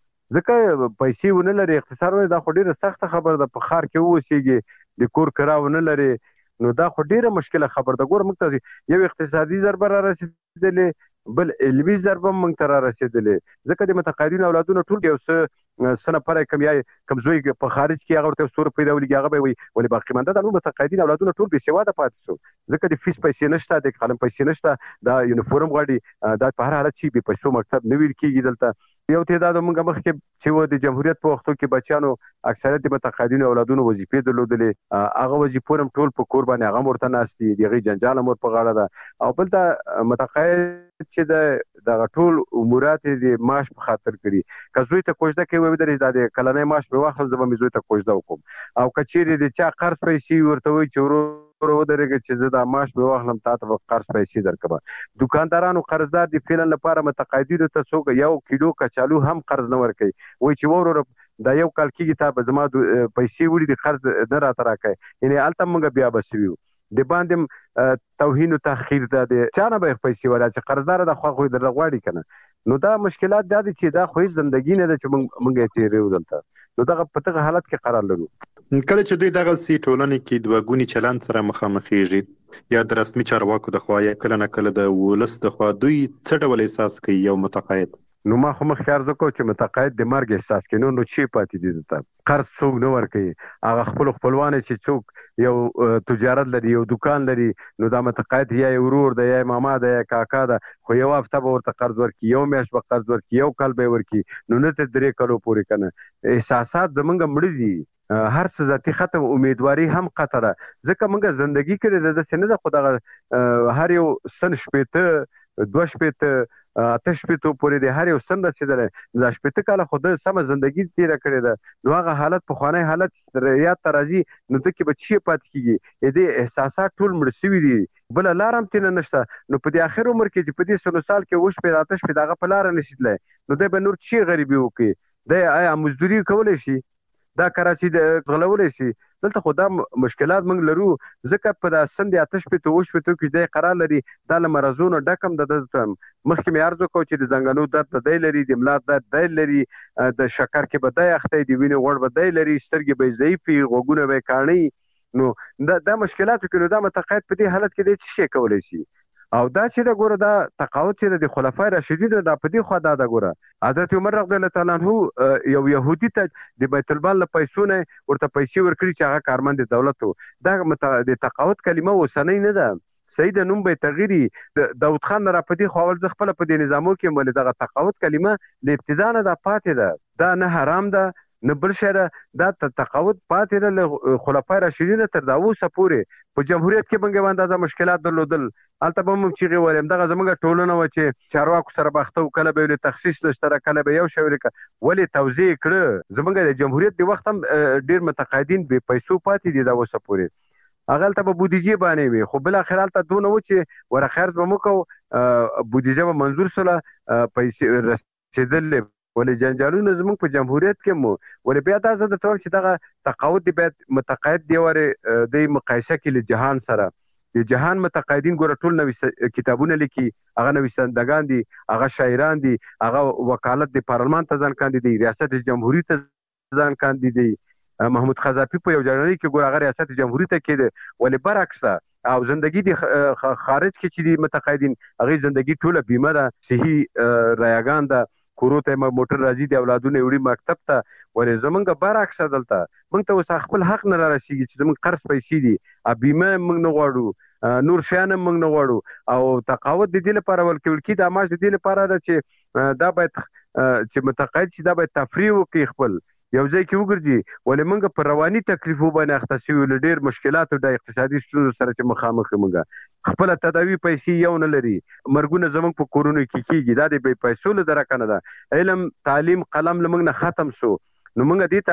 B: ځکه پیسې ونه لري اختصار وي دا خو ډیره سخت خبر ده په خار کې ووسیږي د کور کراونه لري نو دا خو ډیره مشکله خبر ده ګور موږ یو اقتصادي ضربه را رسیدلې بل علمي ضربه موږ ته را رسیدلې ځکه د متقاعدین اولادونه ټول یو څه سنه پر کم یا کمزوی په خارج کې هغه ورته سور پیدا ولګي هغه به وي ولې باقی منده د متقاعدین اولادونه ټول به سیوا ده پاتې شو ځکه د فیس پیسې نشته د قلم پیسې نشته دا یونیفورم غواړي دا په هر حالت شي به پیسو مکتب نه ویل کیږي دلته یو تعداد موږ مخ کې چې و د جمهوریت په وختو کې بچیانو اکثریت د متقاعدین اولادونو وظیفې درلودلې هغه وظیفو هم ټول په کور باندې هغه مرته ناشتي دغه جنجال مور په غاړه ده او بل دا متقاعد چې د ټول امورات د معاش په خاطر کړي که زوی ته کوژده کوي وي درې د کلنۍ معاش په واخل زه به مې زوی ته کوژده وکړم او که چیرې د چا قرض پیسې ورته وایي چې ورور ودرېږه چې زه دا معاش به واخلم تا ته به قرض پیسې درکړم دوکاندارانو قرضدار د فعلا لپاره متقاعدینو ته څوک یو کیلو کچالو هم قرض نه ورکوي وایي چې وروره دا یو کال کېږي تا به زما پیسې وړي د قرض نه راته راکوي یعنې هلته موږ بیا به سوي د باندې توهین او تحقیر ده د چا نه به پیسې ولا چې قرضدار د خوا خو درته غواړي که نه نو دا مشکلات دا دي چې دا خو هېڅ زندګي نه ده چې موږ یې تېروو دلته نو دغه په دغه حالت کې قرار لرو
F: کله چې دوی دغه سي ټولنې کې دوه ګوني چلند سره مخامخېږي یا د رسمي چارواکو د خوا یا کله نه کله د ولس د خوا دوی څه ډول احساس کوي یو متقاعد
B: نو ما خو مخکې عرض وکړو چې متقاعد د مرګ احساس کوي نو نو چې پاتې دي دلته قرض څوک نه ورکوي هغه خپلو خپلوان چې څوک یو تجارت لري یو دکان لري نو دا متقاعد یا یې ورور دی یا ماما دی یا کاکا ده خو یو هفته به ورته قرض ورکړي یو میاشت به قرض ورکړي یو کال به یې ورکړي نو نه تر درې کلو پورې که نه احساسات زمونږ مړه دي هر څه ذاتي ختم امیدواري هم قطع ده ځکه موږ زندګي کړې ده داسې نه ده خو دغه هر یو سن شپېته دوه شپېته اته شپېتو پورې د هر یو سن رسېدلی دا شپېته کاله خو ده سمه زندګي تېره کړې ده نو هغه حالت پخوانی حالت یاد ته راځي نو ده کې به چې پاتې کېږي دې احساسات ټول مړه سوي دي بله لاره هم تېنه نشته نو په دې اخر عمر کې چې په دې سلو سال کې اووه شپې اته شپې د هغه په لاره نشي تللی نو دی به نور چې غریبي وکړي دی آیا مزدوري کولی شي دا کراچي د غلولی شي دلته خو دا مشکلات موږ لرو ځکه په دا سن د اته شپېتو اووه شپېتو کې دی قرار لري دا له مرضونو ډک هم د ده مخکې مې عرض وکړو چې د زنګنو درد به دی لري د ملا درد دی لري د شکر کې به دی اختی د وینې غوړ به دی لري سترګې به یې ضعیفې غوږونه به یې کاڼي نو دا دا مشکلاتو کې نو دا متقاعد په دې حالت کې دی څه شی کولی شي او دا چې دا ګوره دا تقاعد چې د خلفای راشدین دا په دې خوا دا دا ګوره حضرت عمر رضی الله تعالی عنه یو يهودي ته د بیت المال له پیسو نه ورته پیسې ورکړي چې هغه کارمند دولت و دا د تقاعد کلمه اوسنۍ نه ده سید نوم به تغیری داود خان را په دې خو اول ځ خپل په دې نظامو کې مولې دغه تقاعد کلمه د ابتدا نه دا پاتې ده دا نه حرام ده نه بل شی ده دا تقاعد پاتې ده له خلفای راشدین تر دا اوسه پورې په جمهوریت کې موږ اندازه مشکلات درلودل هلته به موږ چیغې ویلې همدغه زموږ ټولنه وه چې چارواکو سره باخته و کله به یې تخصیص نشته کله به یو شی ولې توضیح یې کړه زموږ د جمهوریت د وخت هم ډېر متقاعدین بې پیسو پاتې دي دا اوسه پورې هغه هلته به بودیجې باندې وي خو بالاخره هلته دونه و چې وره خرڅ به مو کوو بودیجه به منظور سوله پیسې رسېدلې ولې جنجالونه زموږ په جمهوریت کې مو ولې بیا دا زه درته وایم چې دغه تقاعد دی باید متقاعد دی ورې دی مقایسه کړي له جهان سره د جهان متقاعدین ګوره ټول نوي کتابونه لیکي هغه نویسندګان دي هغه شاعران دي هغه وکالت د پارلمان ته ځان کاندي دي ریاست جمهوری ته ځان کاندي دي محمود خزاپي په یو جرنالي کې ګوره هغه ریاست جمهوری ته کېده ولې برعکس او زندگی دی خارج کې چې دي متقاعدین هغه زندگی ټوله بیمه ده صحي رایگان ده کورو ته موټر راځي د اولادونه وړي مکتب ته ولې زمونږ برعکس دلته موږ ته اوس خپل حق نه را رسیږي چې زموږ قرض پیسې دي بیمه موږ نه غواړو نور شیان موږ نه غواړو او تقاعد د دې لپاره ولکول کی د معاش د دې لپاره ده چې دا باید چې متقاعد شي دا باید تفریح وکړي خپل یو ځای کې وګرځي ولې موږ په رواني تکلیفو باندې اخته شوي له ډېر مشکلاتو د اقتصادي ستونزو سره چې مخامخ یو موږ خپله تداوي پیسې یو نه لري مرګونه زموږ په کورونو کې کېږي دا د بې پیسو له درکه نه ده علم تعلیم قلم له موږ نه ختم شو نو موږ دې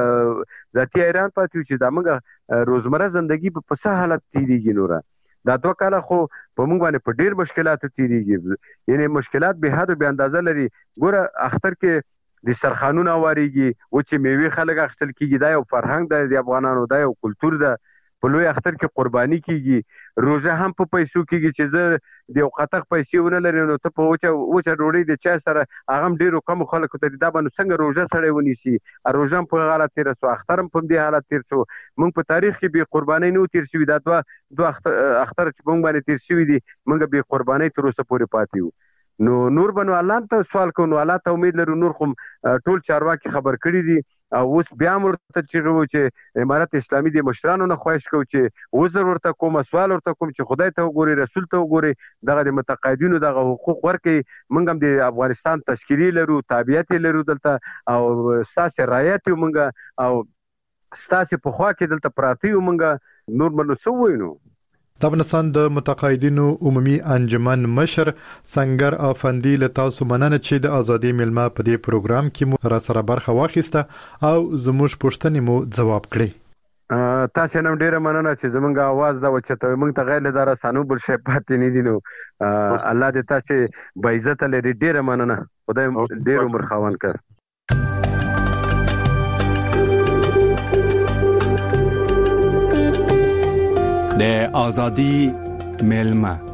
B: ته ذاتي حیران پاتې یو چې دا موږ روزمره زندګي په څه حالت تېرېږي نوره دا دوه کاله خو په موږ باندې په ډېر مشکلاتو تېرېږي یعنې مشکلات بې حد بې اندازه لري ګوره اختر کې د سرخانونه واریږي و چې میوې خلک اخیستل کېږي دا یو فرهنګ دی د افغانانو دا یو کلتور ده په لوی اختر کې قرباني کېږي روژه هم په پیسو کېږي چې زه د یو قطق پیسې ونه لرې نو ته په وچه وچه ډوډۍ د چای سره هغه هم ډېرو کمو خلکو ته دا به نو څنګه روژه سړی ونیسي روژه هم په حالت تېره سو اختر هم په همدې حالت تېر سو موږ په تاریخ کې بې قربانۍ نه و تېر شوي دا دوه دوه اختر چې په موږ باندې تېر شوي دي موږ بې قربانۍ تر اوسه پورې پاتې یو نو نور به نو الله ته سوال کوو نو الله ته امید لرو نور خو ټول چارواکي خبر کړي دي او اوس بیا هم ورته چیغې وو چې امارت اسلامي د مشرانو نه خواهش کوو چې عذر ورته کوم سوال ورته کوم چې خدای ته وګوري رسول ته وګوري دغه د متقاعدینو دغه حقوق ورکړي موږ هم د افغانستان تشکیلي لرو تابعیت یې لرو دلته او ستاسې رعایت یو موږ او ستاسې په خوا کې دلته پراته یو موږ نور به نو څه ووایو نو
H: د افغانستان د متقاعدینو عمومي انجمن مشر سنگر افندی له تاسو مننه چې د ازادي ملما په دې پروګرام کې مو را سره برخه واخیسته او زموږ پوښتنې مو ځواب کړي.
B: تاسو نن ډیره مننه چې زمونږ आवाज دا وچته موږ ته غیر لدار سانو بل شي پاتې نه دي. نو الله دې تاسو به عزت لري. ډیره مننه. خدای ډیر عمر خاوند کړ.
C: د ازادي ملما